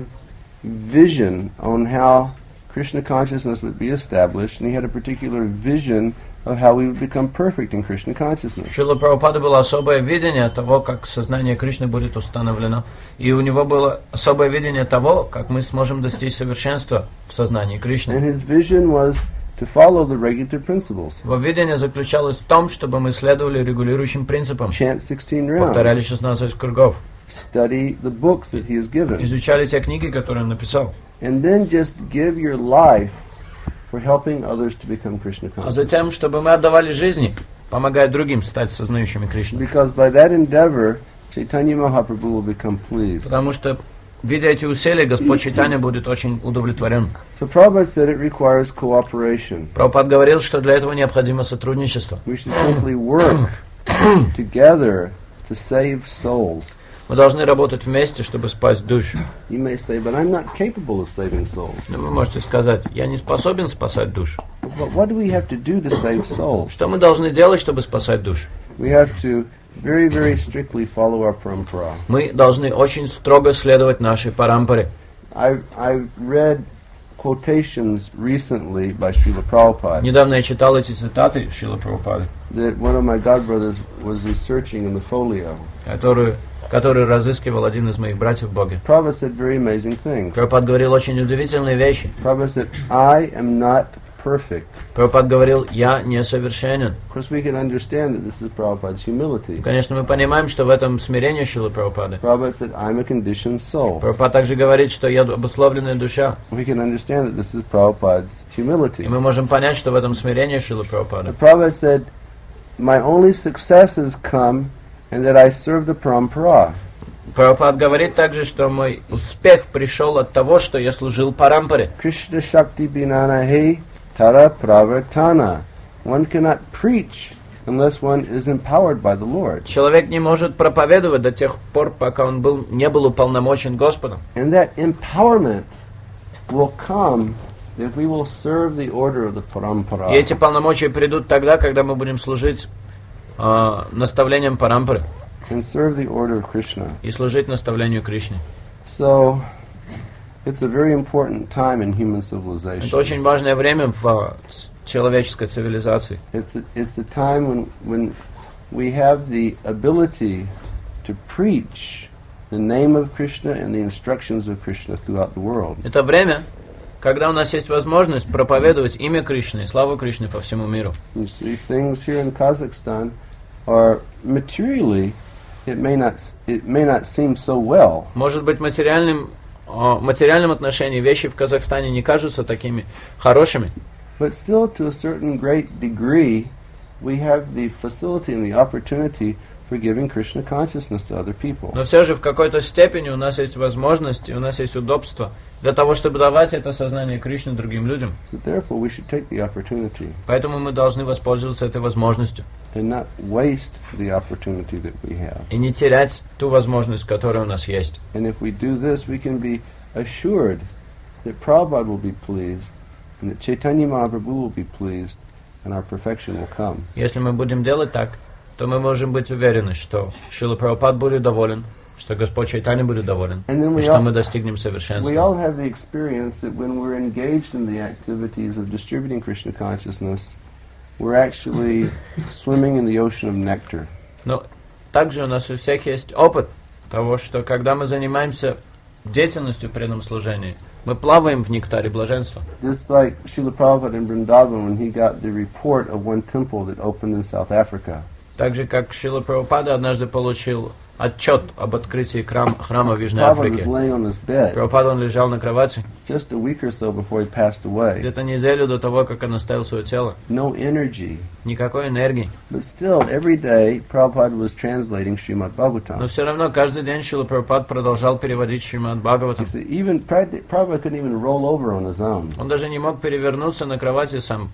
vision on how Krishna consciousness would be established, and he had a particular vision of how we would become perfect in Krishna consciousness. Шрила Прабхупада было особое видение того, как сознание Кришны будет установлено. И у него было особое видение того, как мы сможем достичь совершенства в сознании And Кришны. his vision was to follow the regulative principles. Его видение заключалось в том, чтобы мы следовали регулирующим принципам, Chant sixteen повторяли rounds. шестнадцать кругов, Study the books that he has given. изучали те книги, которые он написал, And then just give your life for helping others to become Krishna а conscious. затем, чтобы мы отдавали жизни, помогая другим стать сознающими Кришну. Because by that endeavor, Chaitanya Mahaprabhu will become pleased. Потому что, видя эти усилия, Господь Чайтанья будет очень удовлетворен. So Prabhupada said it requires cooperation. Прабхупад говорил, что для этого необходимо сотрудничество. We should simply work together to save souls. Мы должны работать вместе, чтобы спасти душу. You may say, but I'm not capable of saving souls. Но вы можете сказать, я не способен спасать душу. But what do we have to do to save souls? Что мы должны делать, чтобы спасать душу? We have to very, very strictly follow our parampara. Мы должны очень строго следовать нашей парампаре. I I read quotations recently by Srila Prabhupada Недавно я читал эти цитаты Шрилы Прабхупады, that one of my godbrothers was researching in the folio. которую, который разыскивал один из моих братьев в Боге. Prabhupada said very amazing things. Прабхупад говорил очень удивительные вещи. Prabhupada said, I am not perfect. Прабхупад говорил, я несовершенен. Of course, we can understand that this is Prabhupada's humility. Конечно, мы понимаем, что в этом смирение Шрилы Прабхупады. Prabhupada said, I'm a conditioned soul. Прабхупад также говорит, что я обусловленная душа. We can understand that this is Prabhupada's humility. И мы можем понять, что в этом смирении Шрилы Прабхупады. But Prabhupada said, my only successes come and that I serve the parampara. Прабхупад говорит также, что мой успех пришел от того, что я служил парампаре. Krishna Shakti Binanahe Tara Pravartana. One cannot preach unless one is empowered by the Lord. Человек не может проповедовать до тех пор, пока он был, не был уполномочен Господом. And that empowerment will come if we will serve the order of the parampara. И эти полномочия придут тогда, когда мы будем служить э, наставлением парампары And serve the order of Krishna. и служить наставлению Кришны. So, it's a very important time in human civilization. Это очень важное время в э, человеческой цивилизации. It's a, it's a time when when we have the ability to preach the name of Krishna and the instructions of Krishna throughout the world. Это время, когда у нас есть возможность проповедовать имя Кришны и славу Кришны по всему миру. You see, things here in Kazakhstan are materially, it may not it may not seem so well, Может быть, материальным, э, в материальном отношении вещи в Казахстане не кажутся такими хорошими, but still, to a certain great degree, we have the facility and the opportunity for giving Krishna consciousness to other people. но все же в какой-то степени у нас есть возможность, и у нас есть удобство для того, чтобы давать это сознание Кришны другим людям. So therefore, we should take the opportunity Поэтому мы должны воспользоваться этой возможностью and not waste the opportunity that we have. и не терять ту возможность, которая у нас есть. And if we do this, we can be assured that Prabhupada will be pleased, and that Chaitanya Mahaprabhu will be pleased, and our perfection will come. Если мы будем делать так, то мы можем быть уверены, что Шрила Прабхупад будет доволен, что Господь Чайтанья будет доволен, And then и we что all, мы достигнем we совершенства. all have the experience that when we're engaged in the activities of distributing Krishna consciousness, we're actually swimming in the ocean of nectar. Но также у нас у всех есть опыт того, что когда мы занимаемся деятельностью в преданном служении, мы плаваем в нектаре блаженства. Just like Srila Prabhupada in Vrindavan when he got the report of one temple that opened in South Africa. Так же, как Шрила Прабхупада однажды получил отчет об открытии храм, храма в Южной Prabhupada was Африке. laying on his bed Прабхупада, он лежал на кровати just a week or so before he passed away. где-то неделю до того, как он оставил свое тело. No energy. Никакой энергии. But still, every day, Prabhupada was translating Srimad Но Bhagavatam. все равно каждый день Шрила Прабхупад продолжал переводить Шримад He Бхагаватам. said, even Prabhupada Prabhupada couldn't even roll over on his own. Он даже не мог перевернуться на кровати сам.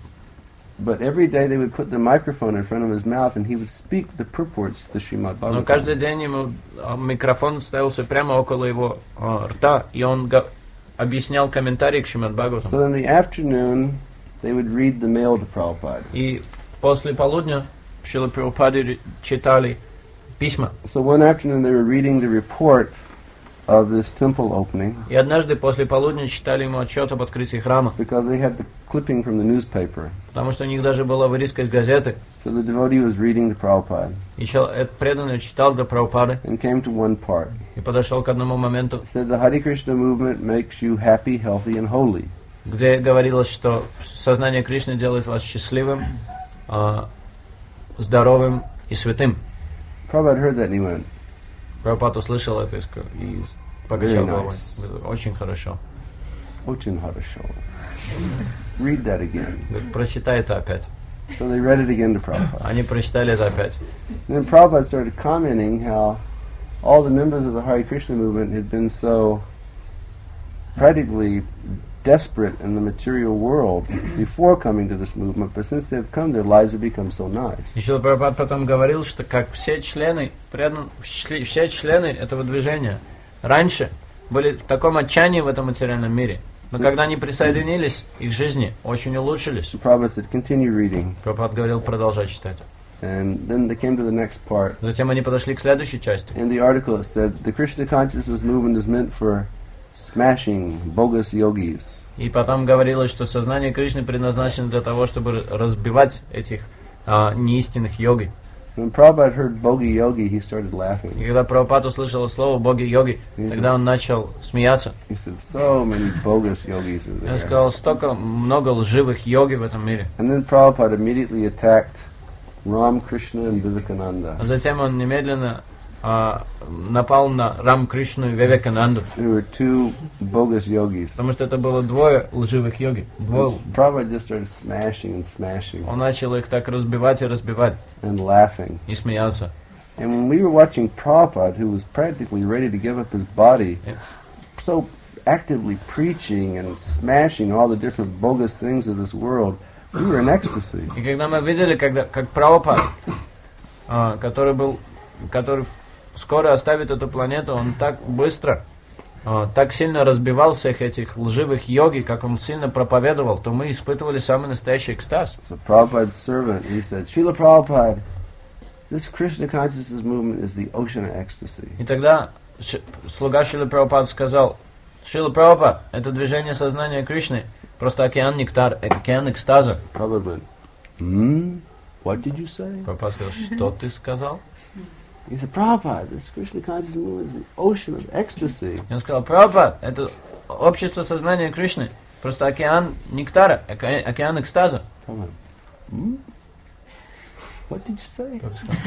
But every day they would put the microphone in front of his mouth and he would speak the purports to the Srimad Но каждый Bhagavatam. день ему а, микрофон ставился прямо около его а, рта, и он га- объяснял комментарии к Шримад Бхагаватам. So in the afternoon, they would read the mail to Prabhupada. И после полудня Шрила Прабхупады читали письма. So one afternoon they were reading the report of this temple opening И однажды после полудня читали ему отчет об открытии храма, because they had the clipping from the newspaper. потому что у них даже была вырезка из газеты. So the devotee was reading to Prabhupada И чел- этот преданный читал для Прабхупады and came to one part. и подошел к одному моменту, It said the Hare Krishna movement makes you happy, healthy, and holy. где говорилось, что сознание Кришны делает вас счастливым, а, здоровым и святым. Prabhupada heard that and he went, Прабхупад услышал это и ска- и покачал Very головой. nice. Очень хорошо. Ochin Harasho. Read that again. Говорит, прочитай это опять. So they read it again to Prabhupada. Они прочитали это опять. And then Prabhupada started commenting how all the members of the Hare Krishna movement had been so practically desperate in the material world before coming to this movement, but since they've come, their lives have become so nice. И Шрила Прабхупад потом говорил, что как все члены, предан- чле- все члены этого движения раньше были в таком отчаянии в этом материальном мире, но когда они присоединились, их жизни очень улучшились. So Prabhupada said, continue reading. Прабхупад говорил, продолжай читать. And then they came to the next part. Затем они подошли к следующей части. In the article it said, the Krishna consciousness movement is meant for smashing bogus yogis. И потом говорилось, что сознание Кришны предназначено для того, чтобы разбивать этих а, неистинных йоги. When Prabhupada heard bogi yogi, he started laughing. И когда Прабхупад услышал слово боги-йоги, тогда он начал смеяться. He said, so many bogus yogis are Он there. сказал, столько много лживых йоги в этом мире. And then Prabhupada immediately attacked Ram Krishna and Vivekananda. А затем он немедленно а, напал на Рам Кришну и Вивекананду. There were two bogus yogis. Потому что это было двое лживых йоги. Двое. Prabhupada just started smashing and smashing Он начал их так разбивать и разбивать. and laughing. И смеялся. And when we were watching Prabhupada, who was practically ready to give up his body, Yeah. so actively preaching and smashing all the different bogus things of this world, we were in ecstasy. И когда мы видели, когда, как Прабхупад, а, который был, который скоро оставит эту планету, он так быстро, а, так сильно разбивал всех этих лживых йоги, как он сильно проповедовал, то мы испытывали самый настоящий экстаз. So Prabhupada's servant, he said, Srila Prabhupada, this Krishna consciousness movement is the ocean of ecstasy. И тогда ш- слуга Шрилы Прабхупады сказал, Шрила Прабхупад, это движение сознания Кришны, просто океан нектар, океан экстаза. Prabhupada went, hmm? What did you say? Прабхупад сказал, что ты сказал? He said, Prabhupada, this Krishna consciousness movement is the ocean of ecstasy. И он сказал, Прабхупад, это общество сознания Кришны, просто океан нектара, оке- океан экстаза. Prabhupada, hmm? What did you say?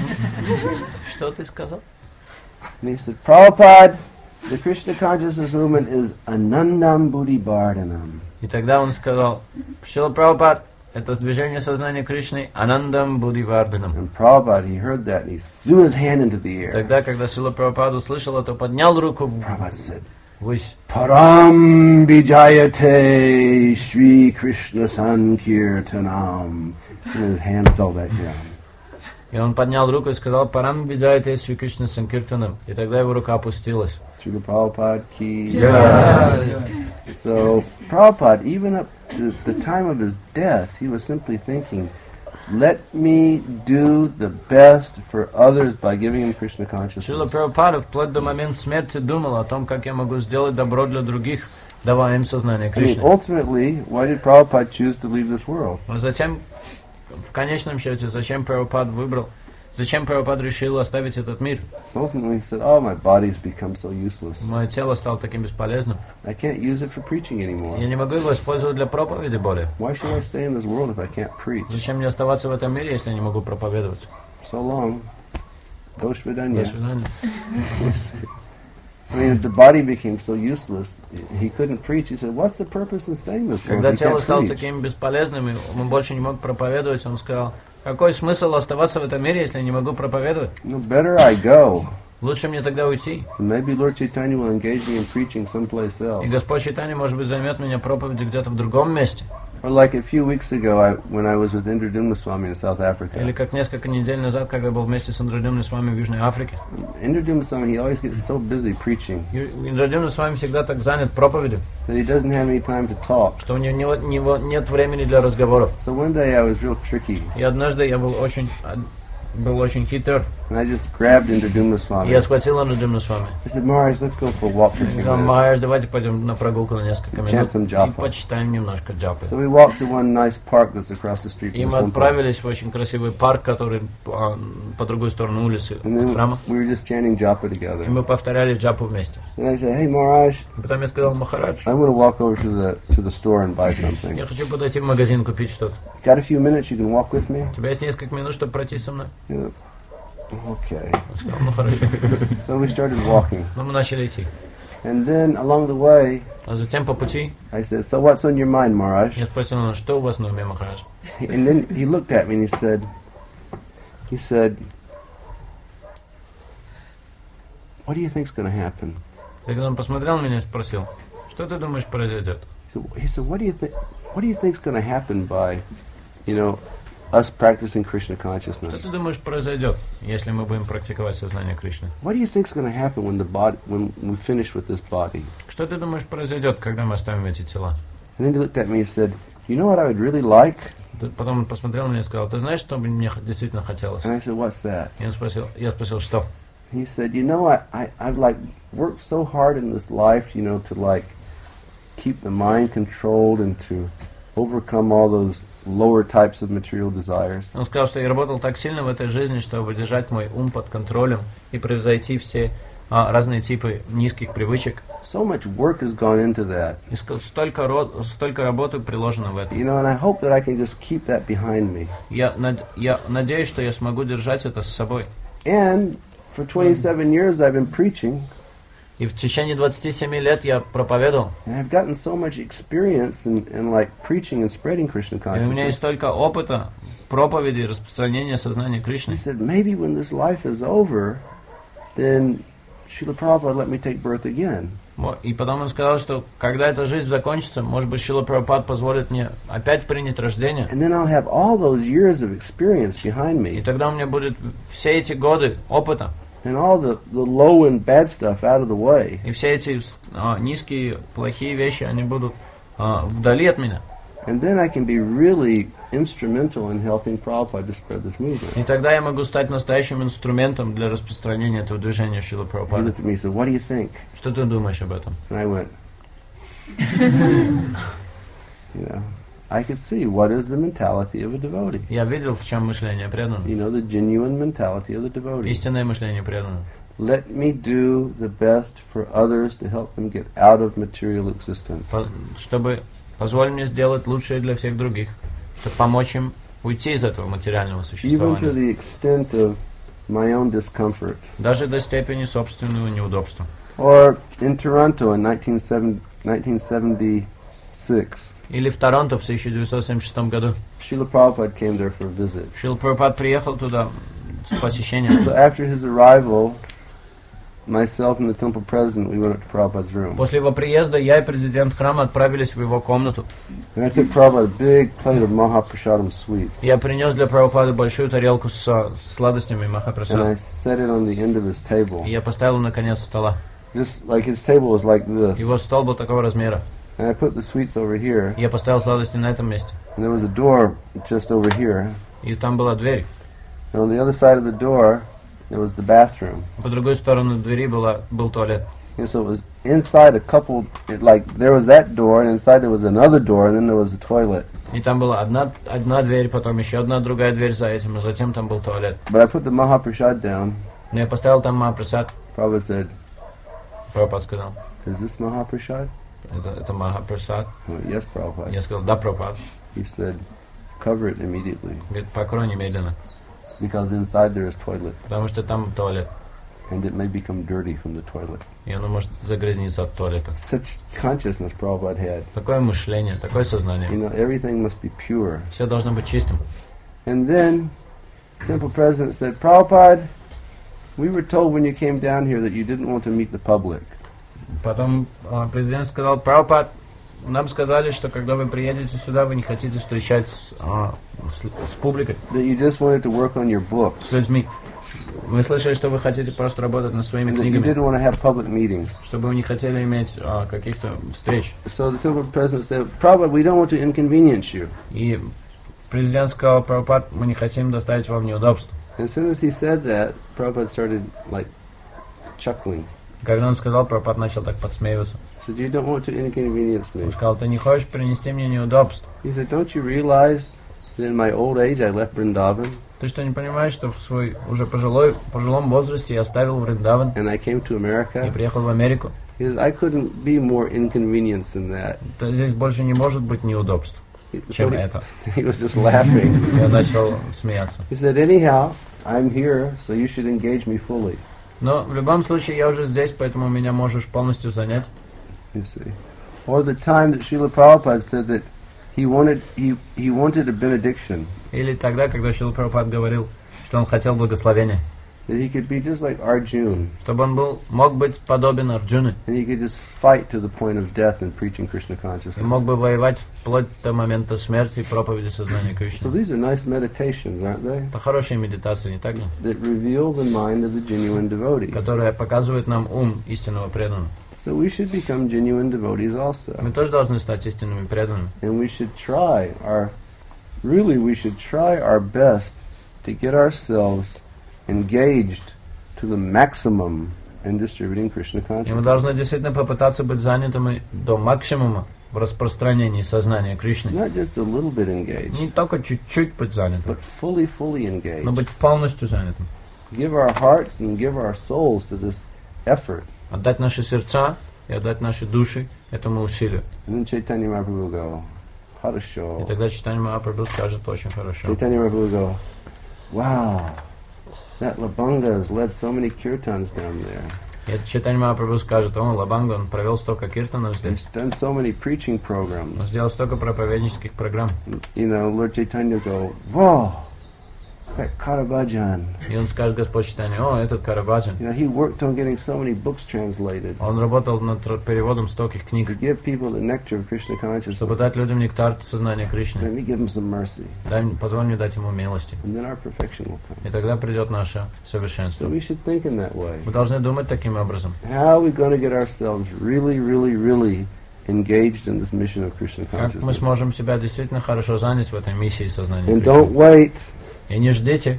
Что ты сказал? And he said, Prabhupada, the Krishna consciousness movement is Anandam Buddhi Bardhanam. И тогда он сказал, Шрила Прабхупад, это движение сознания Кришны, Анандам Буддивардhanam. And Prabhupada, he heard that and he threw his hand into the air. Тогда, когда Шрила Прабхупад услышал это, поднял руку Prabhupada said, ввысь. Param Vijayate Shri Krishna Sankirtanam. And his hand fell back down. И он поднял руку и сказал, Парам Виджайте Шри Кришна Санкиртанам. И тогда его рука опустилась. Srila Prabhupada ki. Jai. So Prabhupada, even up to the time of his death, he was simply thinking, let me do the best for others by giving them Krishna Шрила consciousness. Прабхупада вплоть до момента смерти думал о том, как я могу сделать добро для других, давая им сознание I mean, Кришны. ultimately, why did Prabhupada choose to leave this world? Но затем, в конечном счете, зачем Прабхупад выбрал, зачем Прабхупад решил оставить этот мир? Ultimately, he said, oh, my body's become so useless. Мое тело стало таким бесполезным. I can't use it for preaching Я anymore. не могу его использовать для проповеди более. Why should I stay in this world if I can't preach? Зачем мне оставаться в этом мире, если я не могу проповедовать? So long. До Doshvidanya. свидания. I mean, if the body became so useless, he couldn't preach. He said, what's the purpose in staying in this world Когда if you тело can't стало preach? таким бесполезным, и он больше не мог проповедовать, он сказал, какой смысл оставаться в этом мире, если я не могу проповедовать? No, better I go. Лучше мне тогда уйти. And maybe Lord Chaitanya will engage me in preaching someplace else. И Господь Чайтанья, может быть, займет меня проповедью где-то в другом месте. Or like a few weeks ago, I, when I was with Indradumna Swami in South Или Africa. как несколько недель назад, когда был вместе с Индрадюмной с вами в Южной Африке. Indradumna Swami, he always gets so busy preaching Индрадюмна с вами всегда так занят проповедью, that he doesn't have any time to talk. что у него, него- него нет времени для разговоров. So one day I was real tricky, И однажды я был очень, а, был очень хитр. and I just grabbed Indradumna И Swami. я схватил Индрадюмну с вами. I said, Maharaj, let's go for a walk for a И few сказал, minutes. Махарадж, давайте пойдем на прогулку на несколько Chant минут some и japa. почитаем немножко джапы. So we walked to one nice park that's across the street И from мы this temple. отправились в очень красивый парк, который а, по другой сторону улицы And от then храма. we were just chanting japa И together. мы повторяли джапу вместе. And I said, hey Maharaj, И потом я сказал, Махарадж, I want to walk over to the to the store and buy something. я хочу подойти в магазин купить что-то. Got a few minutes, you can walk with me? У тебя есть несколько минут, чтобы пройти со мной? You know, okay. Он сказал, ну хорошо. So we started walking. Но мы начали идти. And then along the way, А затем по пути I said, so what's on your mind, Maharaj? я спросил его, что у вас на уме, Махарадж? And then he looked at me and he said, he said, what do you think's going to happen? Тогда он посмотрел на меня и спросил, что ты думаешь произойдет? So he said, what do you think? What do you think's going to happen by, you know, us practicing Krishna Что consciousness? ты думаешь произойдет, если мы будем практиковать сознание Кришны? What do you think's going to happen when the body, when we finish with this body? Что ты думаешь произойдет, когда мы оставим эти тела? And then he looked at me and said, you know what I would really like? Потом он посмотрел на меня и сказал, ты знаешь, что бы мне действительно хотелось? And I said, what's that? Я спросил, я спросил, что? He said, you know, I, I, I've like worked so hard in this life, you know, to like keep the mind controlled and to overcome all those lower types of material desires. Он сказал, что я работал так сильно в этой жизни, чтобы держать мой ум под контролем и превзойти все а, разные типы низких привычек. So much work has gone into that. И столько, род, столько работы приложено в это. You know, and I hope that I can just keep that behind me. Я, над, я надеюсь, что я смогу держать это с собой. And for twenty-seven years I've been preaching. И в течение двадцати семи лет я проповедовал. And I've gotten so much experience in, in like preaching and spreading Krishna И у меня есть consciousness. столько опыта проповеди и распространения сознания Кришны. He said, maybe when this life is over, then Srila Prabhupada let me take birth again. И потом он сказал, что когда эта жизнь закончится, может быть, Шрила Прабхупад позволит мне опять принять рождение. And then I'll have all those years of experience behind И me. тогда у меня будет все эти годы опыта. And all the, the low and bad stuff out of the way. И все эти а, низкие, плохие вещи, они будут а, вдали от меня. And then I can be really instrumental in helping Prabhupada to spread this movement. И тогда я могу стать настоящим инструментом для распространения этого движения Шрилы He Прабхупады. looked at me and said, what do you think? Что ты думаешь об этом? And I went, you know, I could see what is the mentality of a devotee. Я видел, в чем мышление преданного. You know, the genuine mentality of the devotee. Истинное мышление преданного. Let me do the best for others to help them get out of material existence. По- Чтобы позволь мне сделать лучшее для всех других, чтобы помочь им уйти из этого материального Even to существования. the extent of my own discomfort. Даже до степени собственного неудобства. Or in Toronto in nineteen seventy-six, Или в Торонто в тысяча девятьсот семьдесят шестом году. Srila Prabhupada came there for a visit. Шрила Прабхупад приехал туда с посещением. So after his arrival, myself and the temple president, we went up to Prabhupada's room. После его приезда я и президент храма отправились в его комнату. And I took Prabhupada a big plate of Mahaprasadam sweets. Я принес для Прабхупады большую тарелку с а, сладостями And I Махапрасада. set it on the end of his table. И я поставил на конец стола. Just like his table was like this. Его стол был такого размера. And I put the sweets over here. И я поставил сладости на этом месте. And there was a door just over here. И там была дверь. And on the other side of the door, there was the bathroom. По другой стороне двери была, был туалет. And so it was inside a couple, it, like there was that door, and inside there was another door, and then there was a toilet. И там была одна, одна дверь, потом еще одна другая дверь за этим, а затем там был туалет. But I put the Mahaprasad down. Но я поставил там Махапрасад. Prabhupada said, Прабхупад сказал, is this Mahaprasad? это, это Махапрасад. I went, yes, Prabhupada. Я сказал, да, Прабхупад. He said, cover it immediately, Говорит, покрой немедленно, because inside there is toilet, потому что там туалет. and it may become dirty from the toilet. И оно может загрязниться от туалета. Such consciousness Prabhupada had. Такое мышление, такое You сознание. know, everything must be pure. Все должно быть чистым. And then, temple president said, Prabhupada, we were told when you came down here that you didn't want to meet the public. Потом а, президент сказал, Прабхупад, нам сказали, что когда вы приедете сюда, вы не хотите встречать с, а, с, с публикой, That you just wanted to work on your books. с людьми. Мы слышали, что вы хотите просто работать над своими And that you книгами, didn't want to have public meetings. чтобы вы не хотели иметь а, каких-то встреч. So the temple president said, Prabhupada, we don't want to inconvenience you. И президент сказал, Прабхупад, мы не хотим доставить вам неудобств. And as soon as he said that, Prabhupada started like chuckling. Когда он сказал, Прабхупад начал так подсмеиваться. He said, you don't want to inconvenience Он me. сказал, ты не хочешь принести мне неудобств? He said, don't you realize that in my old age I left Vrindavan Ты что, не понимаешь, что в свой уже пожилой, пожилом возрасте я оставил Вриндаван and I came to и America? приехал в Америку? He says, I couldn't be more inconvenienced than that. То здесь больше не может быть неудобств, чем So he, это. he was just laughing. Я начал смеяться. He said, anyhow, I'm here, so you should engage me fully. Но в любом случае я уже здесь, поэтому меня можешь полностью занять. You see. Or the time that Srila Prabhupada said that he wanted he he wanted a benediction, Или тогда, когда Шрила Прабхупад говорил, что он хотел благословения, that he could be just like Arjuna, чтобы он был, мог быть подобен Арджуне, and he could just fight to the point of death in preaching Krishna и consciousness. мог бы воевать вплоть до момента смерти и проповеди сознания So Кришны. these are nice meditations, aren't they? Это хорошие медитации, не так ли? That reveal the mind of the genuine devotee. Которые показывают нам ум истинного преданного. So we should become genuine devotees also. Мы тоже должны стать истинными преданными. And we should try our, really we should try our best to get ourselves engaged to the maximum in distributing Krishna И мы consciousness. должны действительно попытаться быть занятыми до максимума в распространении сознания Кришны. Not just a little bit engaged, Не только чуть-чуть быть занятым, but fully, fully engaged. но быть полностью занятым. Give our hearts and give our souls to this effort. Отдать наши сердца и отдать наши души этому усилию. And then Chaitanya Mahaprabhu will go, И Harasho. тогда Чайтанья Махапрабху скажет очень хорошо. Chaitanya Mahaprabhu will go, wow, that Labanga has led so many kirtans down there. И это Чайтанья Махапрабху скажет: о, Лабанга, он провел столько киртанов He's здесь, done so many preaching он programs. сделал столько проповеднических программ. You know, Lord Chaitanya will go, whoa, that Karabhajan. И он скажет: Господь Чайтанья, о, этот Карабаджан, You know, he worked on getting so many books translated он работал над переводом стольких to книг, give people the nectar of Krishna consciousness. чтобы дать людям нектар сознания Кришны. Let me give them some mercy, Дай, мне- позволь мне дать ему милости. and then our perfection will come. И тогда придет наше So совершенство. we should think in that way. Мы должны думать таким образом. How are we going to get ourselves really, really, really engaged in this mission of Krishna Как мы consciousness? сможем себя действительно хорошо занять в этой миссии сознания And don't Кришны. wait, И не ждите,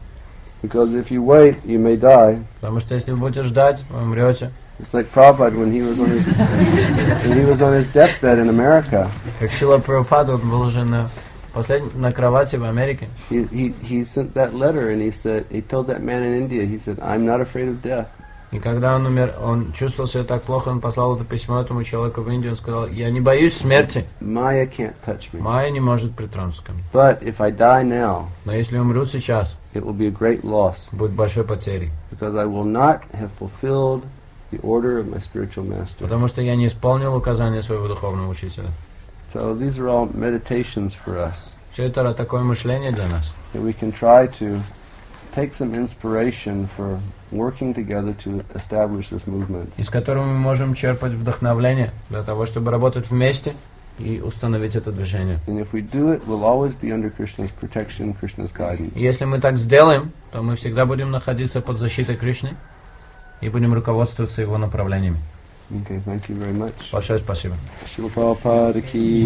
because if you wait, you may die. потому что если вы будете ждать, вы умрете. It's like Prabhupada when he was on his when he was on his deathbed in America. Как Шрила Прабхупада, он был уже на, послед... на кровати в Америке. He, he he sent that letter and he said he told that man in India. He said, "I'm not afraid of death." И когда он умер, он чувствовал себя так плохо, он послал это письмо этому человеку в Индию, он сказал: я не боюсь смерти, Maya can't touch me. Майя не может притронуться ко мне. But if I die now, Но если умру сейчас, it will be a great loss будет большой потерей, because I will not have fulfilled the order of my spiritual master. потому что я не исполнил указания своего духовного учителя. So these are all meditations for us. Все это такое мышление для нас. That we can try to take some inspiration for working together to establish this movement. Из которого мы можем черпать вдохновление для того, чтобы работать вместе и установить это движение. And if we do it, we'll always be under Krishna's protection, Krishna's guidance. И если мы так сделаем, то мы всегда будем находиться под защитой Кришны и будем руководствоваться его направлениями. Okay, thank you very much. Большое спасибо. Srila Prabhupada ki.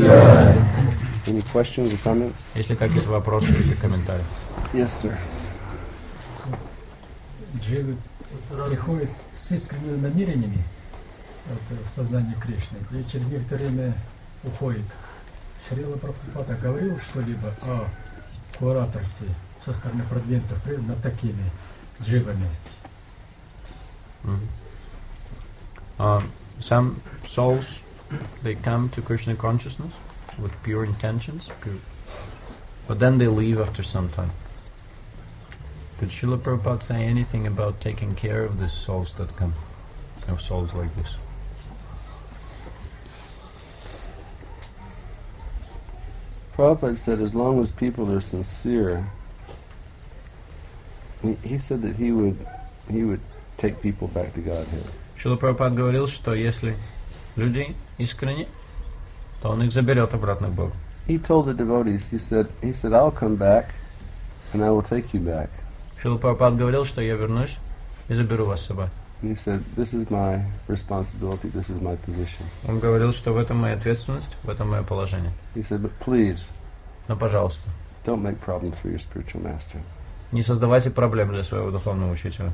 Any questions or comments? Есть ли какие-то вопросы или комментарии? Yes, sir. Дживы приходит с искренними намерениями от сознания Кришны, и через некоторое время уходит. Шрила Прабхупада говорил что-либо о кураторстве со стороны продвинутых преданных над такими дживами? Mhm. Um, some souls, they come to Krishna consciousness with pure intentions, pure, but then they leave after some time. Could Srila Prabhupada say anything about taking care of these souls that come, of souls like this? Prabhupada said as long as people are sincere, he, he said that he would he would take people back to Godhead. Шрила Прабхупада говорил, что если люди искренне, то он их заберет обратно к Богу. He told the devotees, he said, he said, I'll come back and I will take you back. Шрила Прабхупада говорил, что я вернусь и заберу вас с собой. And he said, this is my responsibility, this is my position. Он говорил, что в этом моя ответственность, в этом мое положение. He said, but please, Но, пожалуйста, don't make problems for your spiritual master. не создавайте проблем для своего духовного учителя.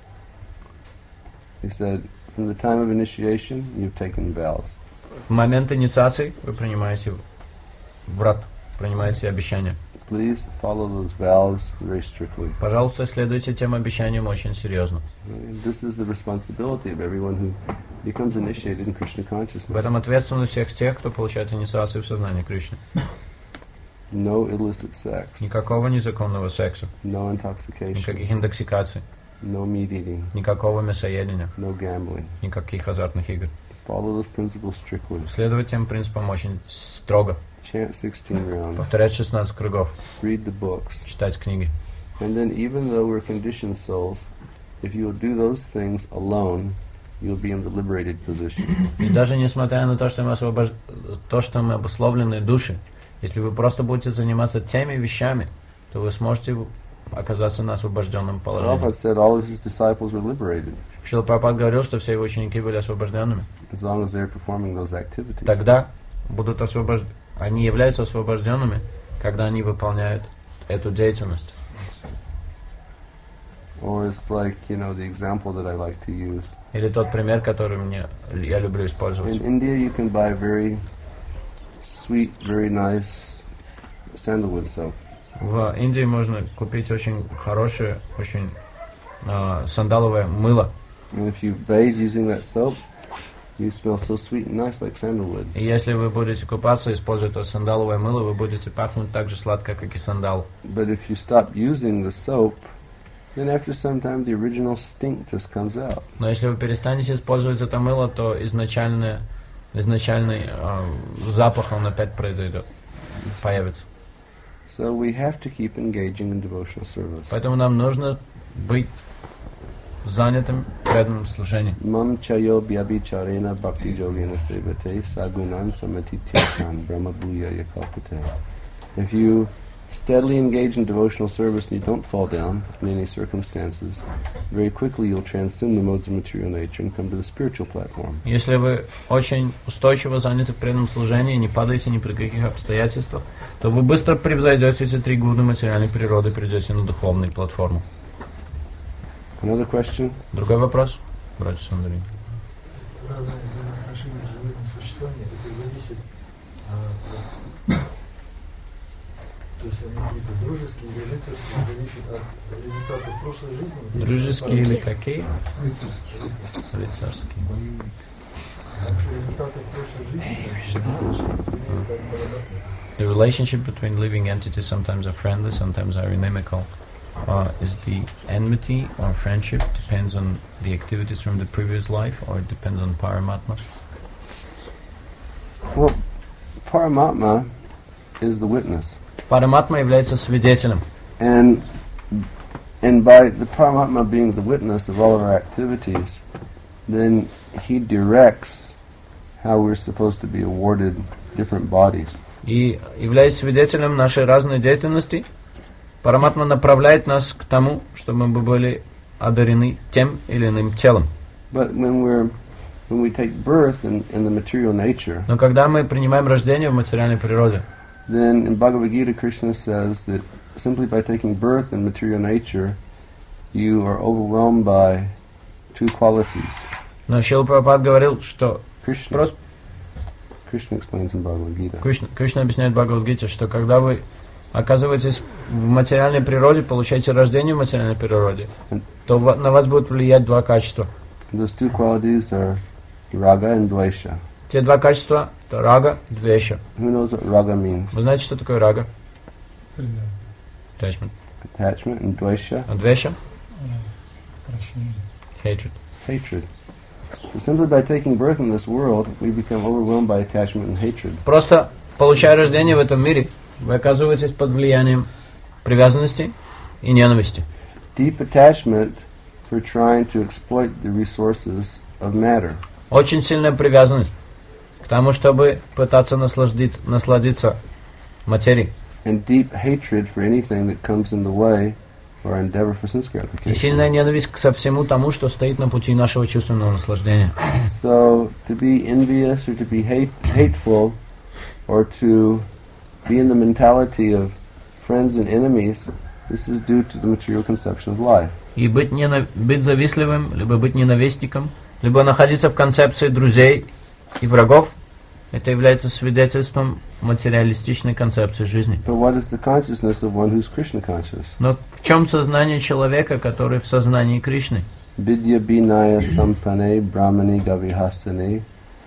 He said, from the time of initiation, you've taken vows. В момент инициации вы принимаете врат, принимаете обещания. Please follow those vows very strictly. Пожалуйста, следуйте тем обещаниям очень серьезно. And this is the responsibility of everyone who becomes initiated in Krishna В consciousness. этом ответственность всех тех, кто получает инициацию в сознание Кришны. No illicit sex, Никакого незаконного секса, no intoxication, никаких интоксикаций, no meat eating, никакого мясоедения, no gambling. никаких азартных игр. Follow those principles strictly. Следовать тем принципам очень строго. Chant sixteen rounds. Повторять шестнадцать кругов, Read the books. читать книги. And then even though we're conditioned souls, if you'll do those things alone, you'll be in the liberated position. И даже несмотря на то, что мы, освобож... то, что мы обусловленные души, если вы просто будете заниматься теми вещами, то вы сможете оказаться на освобожденном положении. Prabhupada said all of his disciples were liberated. Шрила Прабхупада говорил, что все его ученики были освобожденными. as long as they're performing those activities. Тогда будут освобож... они являются освобожденными, когда они выполняют эту деятельность. Or it's like, you know, the example that I like to use. Или тот пример, который мне, я люблю использовать. In India you can buy very sweet, very nice sandalwood soap. В Индии можно купить очень хорошее, очень э, сандаловое мыло. And if you bathe using that soap, you smell so sweet and nice like sandalwood. И если вы будете купаться, используя это сандаловое мыло, вы будете пахнуть так же сладко, как и сандал. But if you stop using the soap, then after some time the original stink just comes out. Но если вы перестанете использовать это мыло, то изначальное, изначальный э, запах он опять произойдет, появится. So we have to keep engaging in devotional service. Поэтому нам нужно быть занятым в преданном служении. Mam chayo bhyabhicharena bhakti yogena sevate sagunan samatityakan brahma bhuya yakalpate. If you steadily engage in devotional service and you don't fall down in any circumstances, very quickly you'll transcend the modes of material nature and come to the spiritual platform. Если вы очень устойчиво заняты в преданном служении, не падаете ни при каких обстоятельствах, то вы быстро превзойдете эти три года материальной природы и придете на духовную платформу. Another question? Другой вопрос, братец Андрей. Разные взаимоотношения с живым существованием, это зависит от, то есть они какие-то дружеские или рыцарские, зависит от результатов прошлой жизни. Дружеские или какие? Рыцарские. Рыцарские. Результаты прошлой жизни. The relationship between living entities sometimes are friendly, sometimes are inimical. Uh, is the enmity or friendship depends on the activities from the previous life, or it depends on Paramatma? Well, Paramatma is the witness. Параматма является свидетелем. And and by the Paramatma being the witness of all of our activities, then he directs how we're supposed to be awarded different bodies. И являясь свидетелем нашей разной деятельности, Параматма направляет нас к тому, чтобы мы были одарены тем или иным телом. But when we're when we take birth in, in the material nature, Но когда мы принимаем рождение в материальной природе, then in Bhagavad Gita Krishna says that simply by taking birth in material nature, you are overwhelmed by two qualities. но Шрила Прабхупада говорил, что Krishna, просто Krishna explains in Bhagavad Gita. Кришна, Кришна объясняет в Бхагавад-гите, что когда вы оказываетесь в материальной природе, получаете рождение в материальной природе, то в- на вас будут влиять два качества. Those two qualities are raga and dvesha. Те два качества — это рага и двеша. Who knows what raga means? Вы знаете, что такое рага? Привязанность. Attachment. Attachment, and dvesha, А двеша Прощение. — hatred. hatred. So simply by taking birth in this world, we become overwhelmed by attachment and hatred. Просто получая рождение в этом мире, вы оказываетесь под влиянием привязанности и ненависти. Deep attachment for trying to exploit the resources of matter. Очень сильная привязанность к тому, чтобы пытаться насладиться, насладиться материей. And deep hatred for anything that comes in the way of our endeavor for sense И gratification. сильная ненависть ко всему тому, что стоит на пути нашего чувственного наслаждения. So to be envious or to be hate, hateful or to be in the mentality of friends and enemies, this is due to the material conception of life. И быть, ненав... быть завистливым, либо быть ненавистником, либо находиться в концепции друзей и врагов, это является свидетельством материалистичной концепции жизни. But what is the consciousness of one who's Krishna conscious? Но в чем сознание человека, который в сознании Кришны? Vidya binaya sampane brahmani gavihasane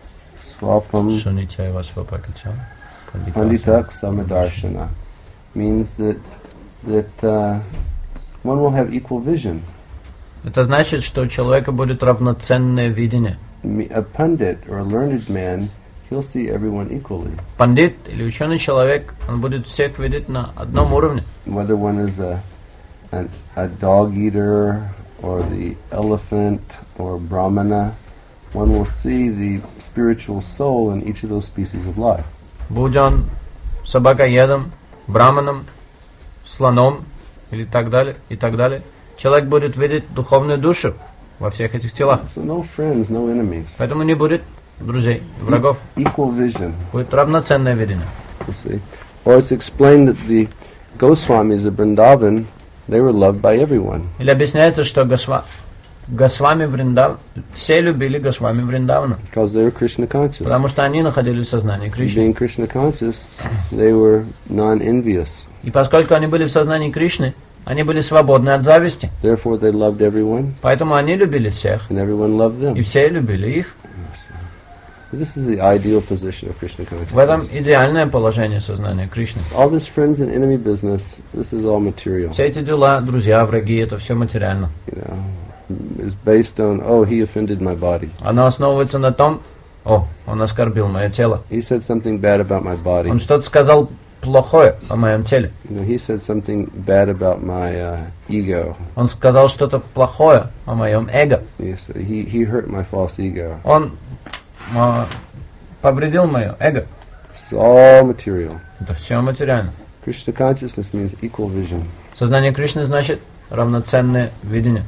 swapam Шуничай Вашвапакача. panditak samadarshana. Means that that uh, one will have equal vision. Это значит, что у человека будет равноценное видение. Me- A pundit or a learned man, he'll see everyone equally. Пандит или ученый человек, он будет всех видеть на одном уровне. Whether one is a an, a dog eater or the elephant or brahmana, one will see the spiritual soul in each of those species of life. Будь он собакоедом, браманом, слоном или так далее, и так далее, человек будет видеть духовную душу во всех этих телах. So no friends, no enemies. Поэтому не будет друзей, врагов. Equal vision. Будет равноценное видение. You see. Or it's explained that the Goswamis of Vrindavan, they were loved by everyone. Или объясняется, что Госва... Госвами Вриндав... все любили Госвами Вриндавана. Because they were Krishna conscious. Потому что они находились в сознании Кришны. Being Krishna conscious, they were non-envious. И поскольку они были в сознании Кришны, они были свободны от зависти. Therefore they loved everyone. Поэтому они любили всех. And everyone loved them. И все любили их. This is the ideal position of Krishna consciousness. В этом идеальное положение сознания Кришны. All this friends and enemy business, this is all material. Все эти дела, друзья, враги, это все материально. You know, is based on, oh, he offended my body. Оно основывается на том, о, он оскорбил мое тело. He said something bad about my body. Он что-то сказал плохое о моем теле. You know, he said something bad about my uh, ego. Он сказал что-то плохое о моем эго. Yes, he he hurt my false ego. Он а, повредил мое эго. It's all material. Это все материально. Krishna consciousness means equal vision. Сознание Кришны значит равноценное видение.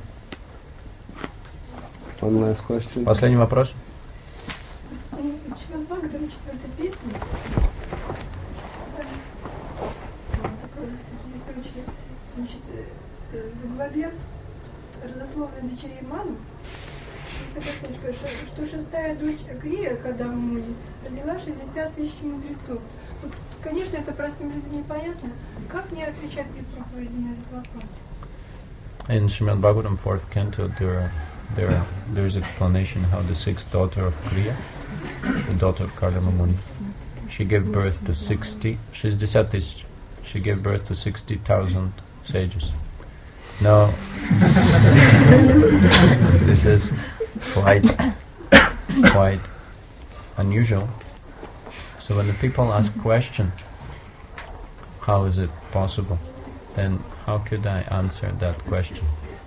One last question. Последний вопрос. Родословная дочерей Ману, что шестая дочь Акрия, когда мы родила шестьдесят тысяч мудрецов. Вот, конечно, это простым людям непонятно. Как мне отвечать при проповеди на этот вопрос? In Srimad Bhagavatam, fourth canto, there, there, there's explanation how the sixth daughter of Kriya, the daughter of Kardama Muni, she gave birth to sixty, шестьдесят тысяч. She gave birth to sixty thousand sages. Now, this is quite, quite unusual. So when the people ask question, how is it possible? Then how could I answer that question?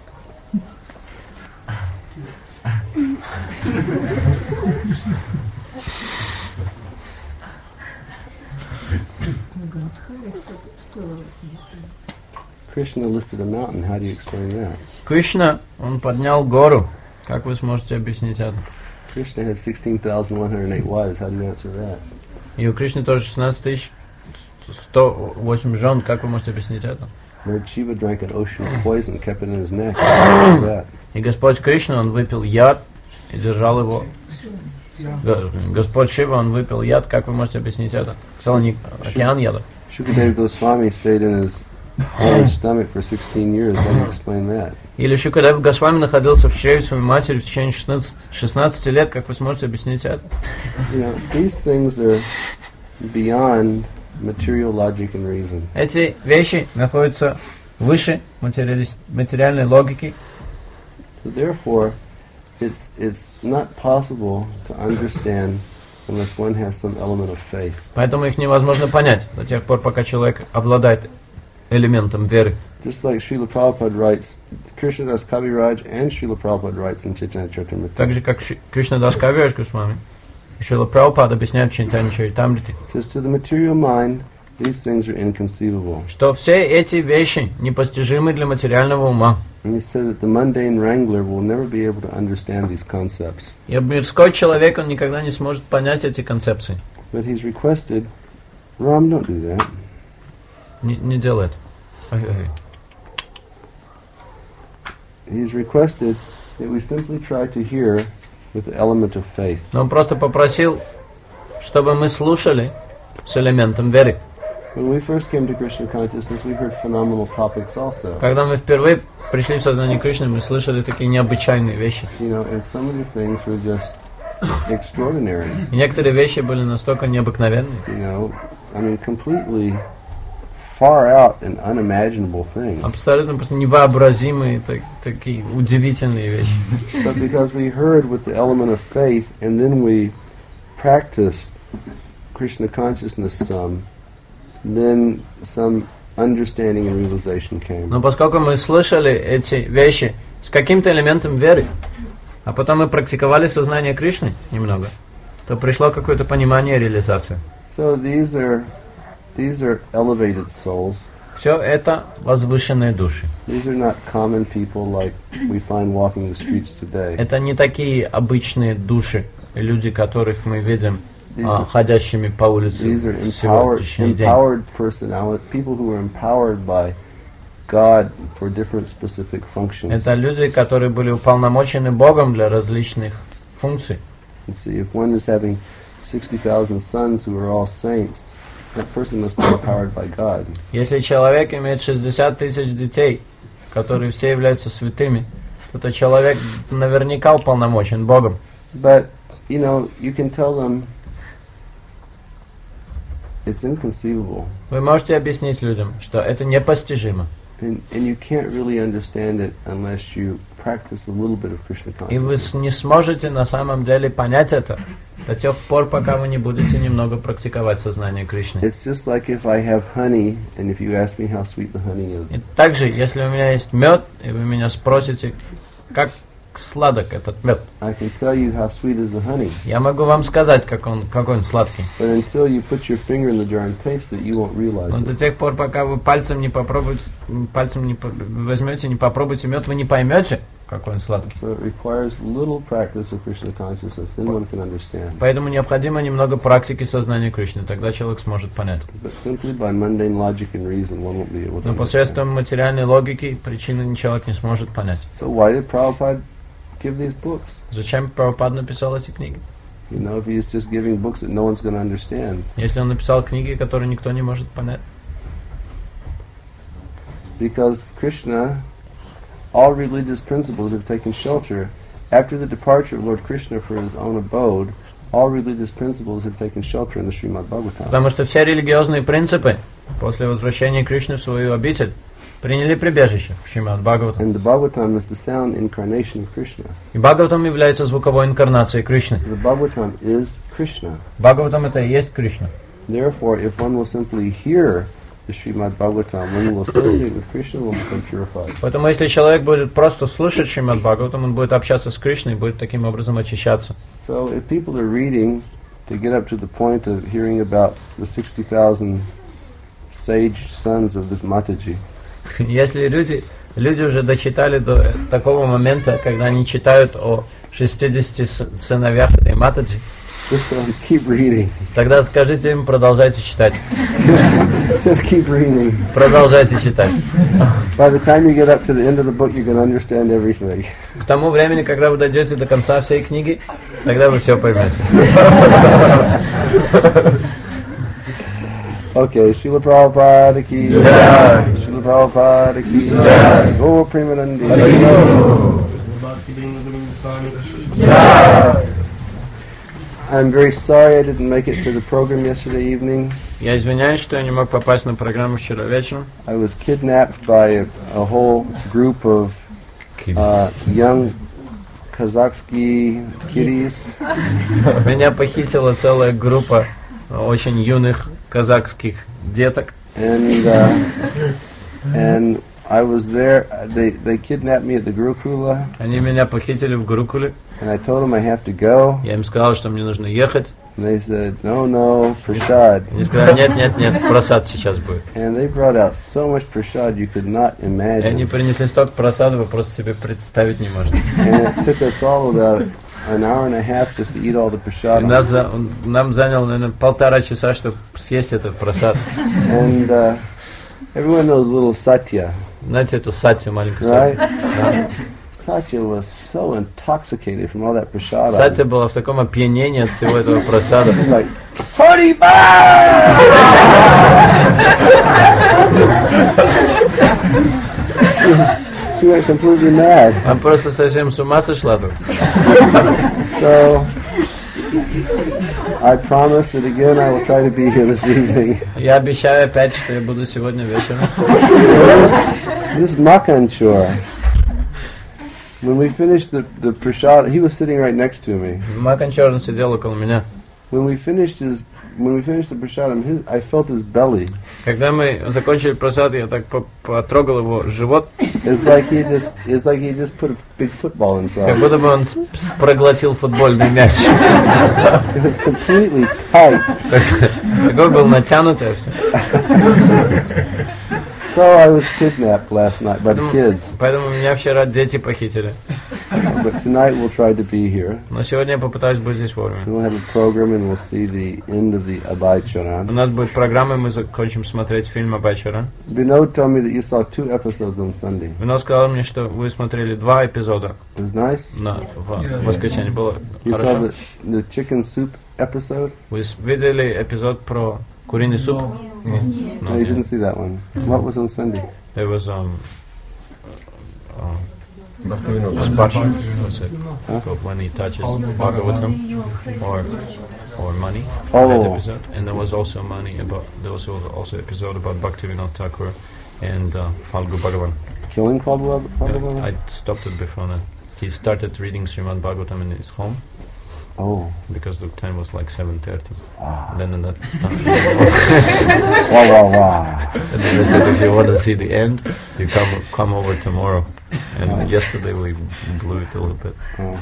Krishna lifted a mountain. How do you explain that? Кришна, он поднял гору. Как вы сможете объяснить это? Krishna had sixteen thousand one hundred eight wives. How do you answer that? И у Кришны тоже шестнадцать тысяч сто восемь жен. Как вы можете объяснить это? Lord Shiva drank an ocean of poison, kept it in his neck. How do you answer that? И Господь Кришна, он выпил яд и держал его. Г- Господь Шива, он выпил яд. Как вы можете объяснить это? Целый океан яда. Shukadeva Goswami stayed in his mother's stomach for sixteen years. How do you explain that? Или Шукадев Госвами находился в чреве своей матери в течение шестнадцати лет. Как вы сможете объяснить это? You know, these things are beyond material logic and reason. Эти вещи находятся выше материалис- материальной логики. So therefore, it's it's not possible to understand unless one has some element of faith. Поэтому их невозможно понять до тех пор, пока человек обладает элементом веры. Just like Srila Prabhupada writes, Krishnadas Kaviraj and Srila Prabhupada writes in Chaitanya Charitamrita. Так же, как Ши- Кришнадас Кавирадж Госвами и Шрила Прабхупада объясняют в Чайтанья Чаритамрите, Says to the material mind, these things are inconceivable. что все эти вещи непостижимы для материального ума. And he said that the mundane wrangler will never be able to understand these concepts. И мирской человек, он никогда не сможет понять эти концепции. But he's requested, Ram, don't do that. Не, не делает. Ой-ой-ой. He's requested that we simply try to hear with the element of faith. Но он просто попросил, чтобы мы слушали с элементом веры. When we first came to Krishna consciousness, we heard phenomenal topics also. Когда мы впервые пришли в сознание Кришны, мы слышали такие необычайные вещи. You know, and some of the things were just extraordinary. И некоторые вещи были настолько необыкновенные. You know, I mean, completely far out and unimaginable things. Абсолютно просто невообразимые, так, такие удивительные вещи. But because we heard with the element of faith, and then we practiced Krishna consciousness some, then some understanding and realization came. Но поскольку мы слышали эти вещи с каким-то элементом веры, а потом мы практиковали сознание Кришны немного, то пришло какое-то понимание и реализация. So these are these are elevated souls. Все это возвышенные души. These are not common people like we find walking the streets today. Это не такие обычные души, люди, которых мы видим а, ходящими по улице These are в empowered, сегодняшний день. empowered personality, people who are empowered by God for different specific functions. Это люди, которые были уполномочены Богом для различных функций. You see, if one is having sixty thousand sons who are all saints, that person must be empowered by God. Если человек имеет шестьдесят тысяч детей, которые все являются святыми, то этот человек наверняка уполномочен Богом. But, you know, you can tell them it's inconceivable. Вы можете объяснить людям, что это непостижимо. And, and you can't really understand it unless you practice a little bit of Krishna И вы consciousness. не сможете на самом деле понять это до тех пор, пока вы не будете немного практиковать сознание Кришны. It's just like if I have honey, and if you ask me how sweet the honey is. И также, если у меня есть мед, и вы меня спросите, как сладок этот мед, I can tell you how sweet is the honey, я могу вам сказать, как он, какой он сладкий. but until you put your finger in the jar and taste it, you won't realize Но it. до тех пор, пока вы пальцем не попробуете, пальцем не по- возьмете, не попробуете мед, вы не поймете, какой он сладкий. So it requires little practice of Krishna consciousness, then one can understand. Поэтому необходимо немного практики сознания Кришны, тогда человек сможет понять. But simply by mundane logic and reason, one won't be able to Но understand. посредством материальной логики причины человек не сможет понять. So why did Prabhupada give these books? Зачем Прабхупад написал эти книги? You know, if he's just giving books that no one's going to understand. Если он написал книги, которые никто не может понять. Because Krishna, all religious principles have taken shelter. After the departure of Lord Krishna for his own abode, all religious principles have taken shelter in the Srimad Bhagavatam. Потому что все религиозные принципы после возвращения Кришны в свою обитель приняли прибежище в Шримад Бхагаватам. And the Bhagavatam is the sound incarnation of Krishna. И Бхагаватам является звуковой инкарнацией Кришны. The Bhagavatam is Krishna. Бхагаватам это и есть Кришна. Therefore, if one will simply hear the Srimad Bhagavatam, one will associate with Krishna, will become purified. Поэтому если человек будет просто слушать Шримад Бхагаватам, он будет общаться с Кришной и будет таким образом очищаться. So if people are reading to get up to the point of hearing about the sixty thousand sage sons of this Mataji, Если люди, люди уже дочитали до такого момента, когда они читают о шестидесяти с- сыновьях этой Матаджи, just um, keep reading. тогда скажите им, продолжайте читать. Just keep reading. Продолжайте читать. By the time you get up to the end of the book, you're going to understand everything. К тому времени, когда вы дойдете до конца всей книги, тогда вы все поймете. Okay, Srila Prabhupada ki jai. Srila Prabhupada ki jai. Go Premanandi. I'm very sorry I didn't make it to the program yesterday evening. Я извиняюсь, что я не мог попасть на программу вчера вечером. I was kidnapped by a, a whole group of uh, young Kazakhsky kiddies. Меня похитила целая группа очень юных казахских деток. And uh, and I was there. They they kidnapped me at the Gurukula, Они меня похитили в Гурукуле. and I told them I have to go. Я им сказал, что мне нужно ехать. And they said, no, no, prasad. Они сказали, нет, нет, нет, просад сейчас будет. And they brought out so much prasad you could not И они imagine. принесли столько просада, вы просто себе представить не можете. And it took us all about an hour and a half just to eat all the И prasad. нас, за- он- нам заняло, наверное, полтора часа, чтобы съесть этот просад. And uh, everyone knows little Satya, Знаете эту сатью, маленькую right? сатью? Да. Satya was so intoxicated from all that prasad. Сатья была в таком опьянении от всего этого просада. He's like, Haribol! she, was, she went completely mad. Она просто совсем с ума сошла тут. So I promise that again I will try to be here this evening. Я обещаю опять, что я буду сегодня вечером. This Makanchur, when we finished the, the prasad, he was sitting right next to me. Макан Черн сидел около меня. When we finished his, when we finished the prasadam, his, I felt his belly. Когда мы закончили просад, я так по- потрогал его живот, It's like he just, it's like he just put a big football как inside. будто бы он с- с- проглотил футбольный мяч. It was completely tight. Так- Такой был натянутый все. So I was kidnapped last night by the kids. Поэтому меня вчера дети похитили. But tonight we'll try to be here. Но сегодня я попытаюсь быть здесь вовремя. We'll have a program and we'll see the end of the Abhay У Charan. нас будет программа, и мы закончим смотреть фильм Абхай Чаран. Vinod told me that you saw two episodes on Sunday. Винод сказал мне, что вы смотрели два эпизода It was nice. на в воскресенье. Было You saw хорошо. the, the chicken soup episode? Вы с- видели эпизод про куриный суп? Нет. No, No, you нет. didn't see that one. What was on Sunday? There was um, uh, Bhaktivinoda. Sparsha, was it? Huh? When he touches Bhagavatam or or money. Oh. That episode. And there was also money about. There was also episode about Bhaktivinoda Thakur and uh, Falgu Bhagavan. Killing Falgu Uh, Bhagavan? I stopped it before that. He started reading Srimad Bhagavatam in his home Oh. because the time was like seven thirty. Ah. Then in that time, Wow, wow, wow. and then they said, if you want to see the end, you come come over tomorrow. And Oh. yesterday we blew it a little bit. Oh.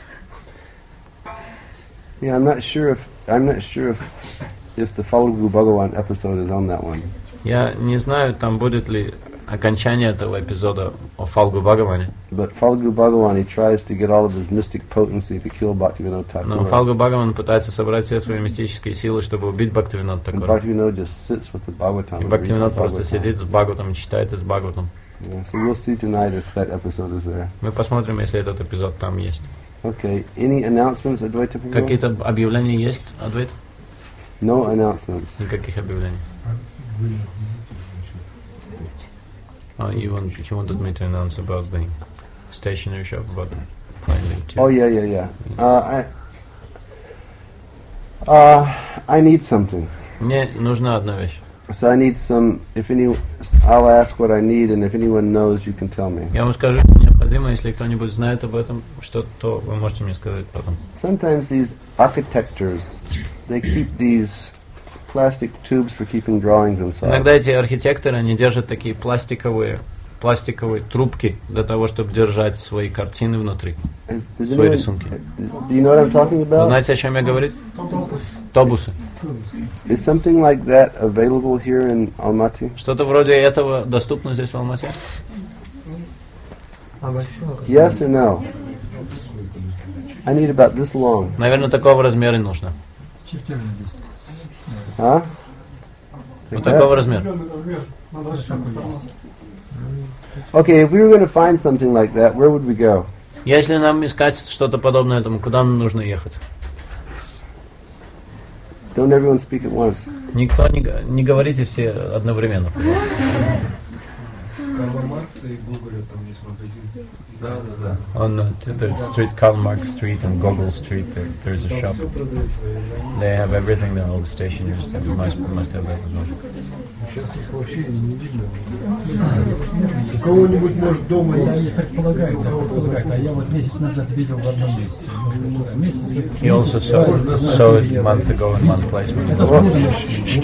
Yeah, I'm not sure if I'm not sure if if the Falgu Bhagavan episode is on that one. Я не знаю, там будет ли окончание этого эпизода о Фалгу Бхагаване. But Falgu Bhagavan, he tries to get all of his mystic potency to kill Bhaktivinoda Thakur. Но Фалгу Бхагаван пытается собрать все свои мистические силы, чтобы убить Бхактивинода And Такура. Bhaktivinoda just sits with the Bhagavatam. И and reads the Бхактивинод просто Bhagavatam. сидит с Бхагаватом и читает из Бхагаватам. Yeah, so we'll see tonight if that episode is there. Мы посмотрим, если этот эпизод там есть. Okay. Any announcements, Advaita Prabhu? Какие-то объявления есть, Адвайт? No announcements. Никаких объявлений. Oh, you want, he wanted me to announce about the stationery shop, about finding two. Oh yeah, yeah, yeah. Uh, I uh, I need something. Мне нужна одна вещь. So I need some. If any, I'll ask what I need, and if anyone knows, you can tell me. Я вам скажу, что необходимо, если кто-нибудь знает об этом, что, то вы можете мне сказать потом. Sometimes these architectures, they keep these plastic tubes for keeping drawings inside. Иногда эти архитекторы, они держат такие пластиковые, пластиковые трубки для того, чтобы держать свои картины внутри. Is, does Свои anyone- рисунки. do you know what I'm talking Вы about? знаете, о чем я говорю? Тобусы. Is something like that available here in Almaty? Что-то вроде этого доступно здесь в Алмате? Yes or no? I need about this long. Наверное, такого размера нужно. Чертежный лист. Huh? Вот Like такого that? размера. Такой есть. Okay, if we were going to find something like that, where would we go? Если нам искать что-то подобное этому, куда нам нужно ехать? Don't everyone speak at once. Никто не, г- не говорите все одновременно. Карла Маркса и Гоголя там есть магазин. Да, да, да. On uh, t- the street, Karl Marx Street and Gogol Street, there, there's a Там shop. все продается. They have everything there, all the stationers. They must, must have that as well. Сейчас их вообще не видно. У кого-нибудь, может, дома Я есть? не предполагаю, да, предполагает, а я вот месяц назад видел в одном месте. Ну, месяц, He also месяц, saw, два, saw it a month ago in one place. when he Это was- трудно найти.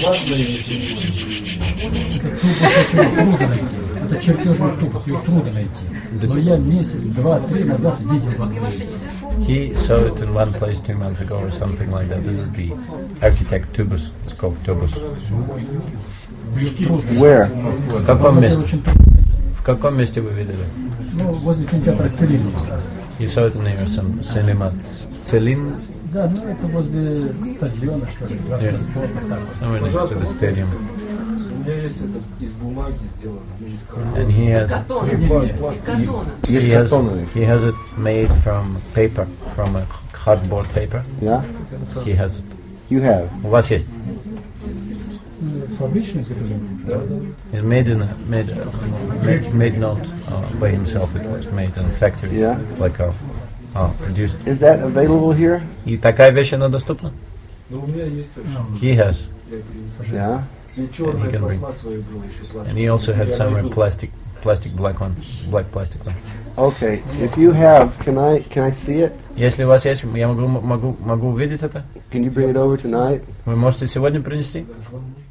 Это тубус очень трудно найти. Это чертежный тубус, ее трудно найти. Но я месяц, два, три назад видел в одном месте. He saw it in one place two months ago or something like that. This is the architect Tubus. It's called Tubus. Ее трудно. Where? В каком Это месте? очень трудно найти. В каком месте вы видели? Ну, возле кинотеатра Целин. You saw it near some cinema. Целин, Да, ну это возле стадиона, что ли, дворца спорта. Так вот. somewhere next to the stadium. У меня есть это из бумаги сделано, не из кармана. And he has, he has, he has it made from paper, from a cardboard paper. Yeah? He has it. You have. У вас есть? Фабричное изготовление. It's made in a, made, uh, made, made not uh, by himself. It was made in a factory, Yeah. like a, uh, produced. Is that available here? И такая вещь, она доступна? Но у меня есть тоже. He has. Я принесу. Yeah? И черная can bring. пластмассовая была еще пластик. And he also had Я some найду. plastic, plastic black one, black plastic one. Okay. If you have, can I can I see it? Если у вас есть, я могу, могу, могу увидеть это? Can you bring it over tonight? Вы можете сегодня принести? Хорошо.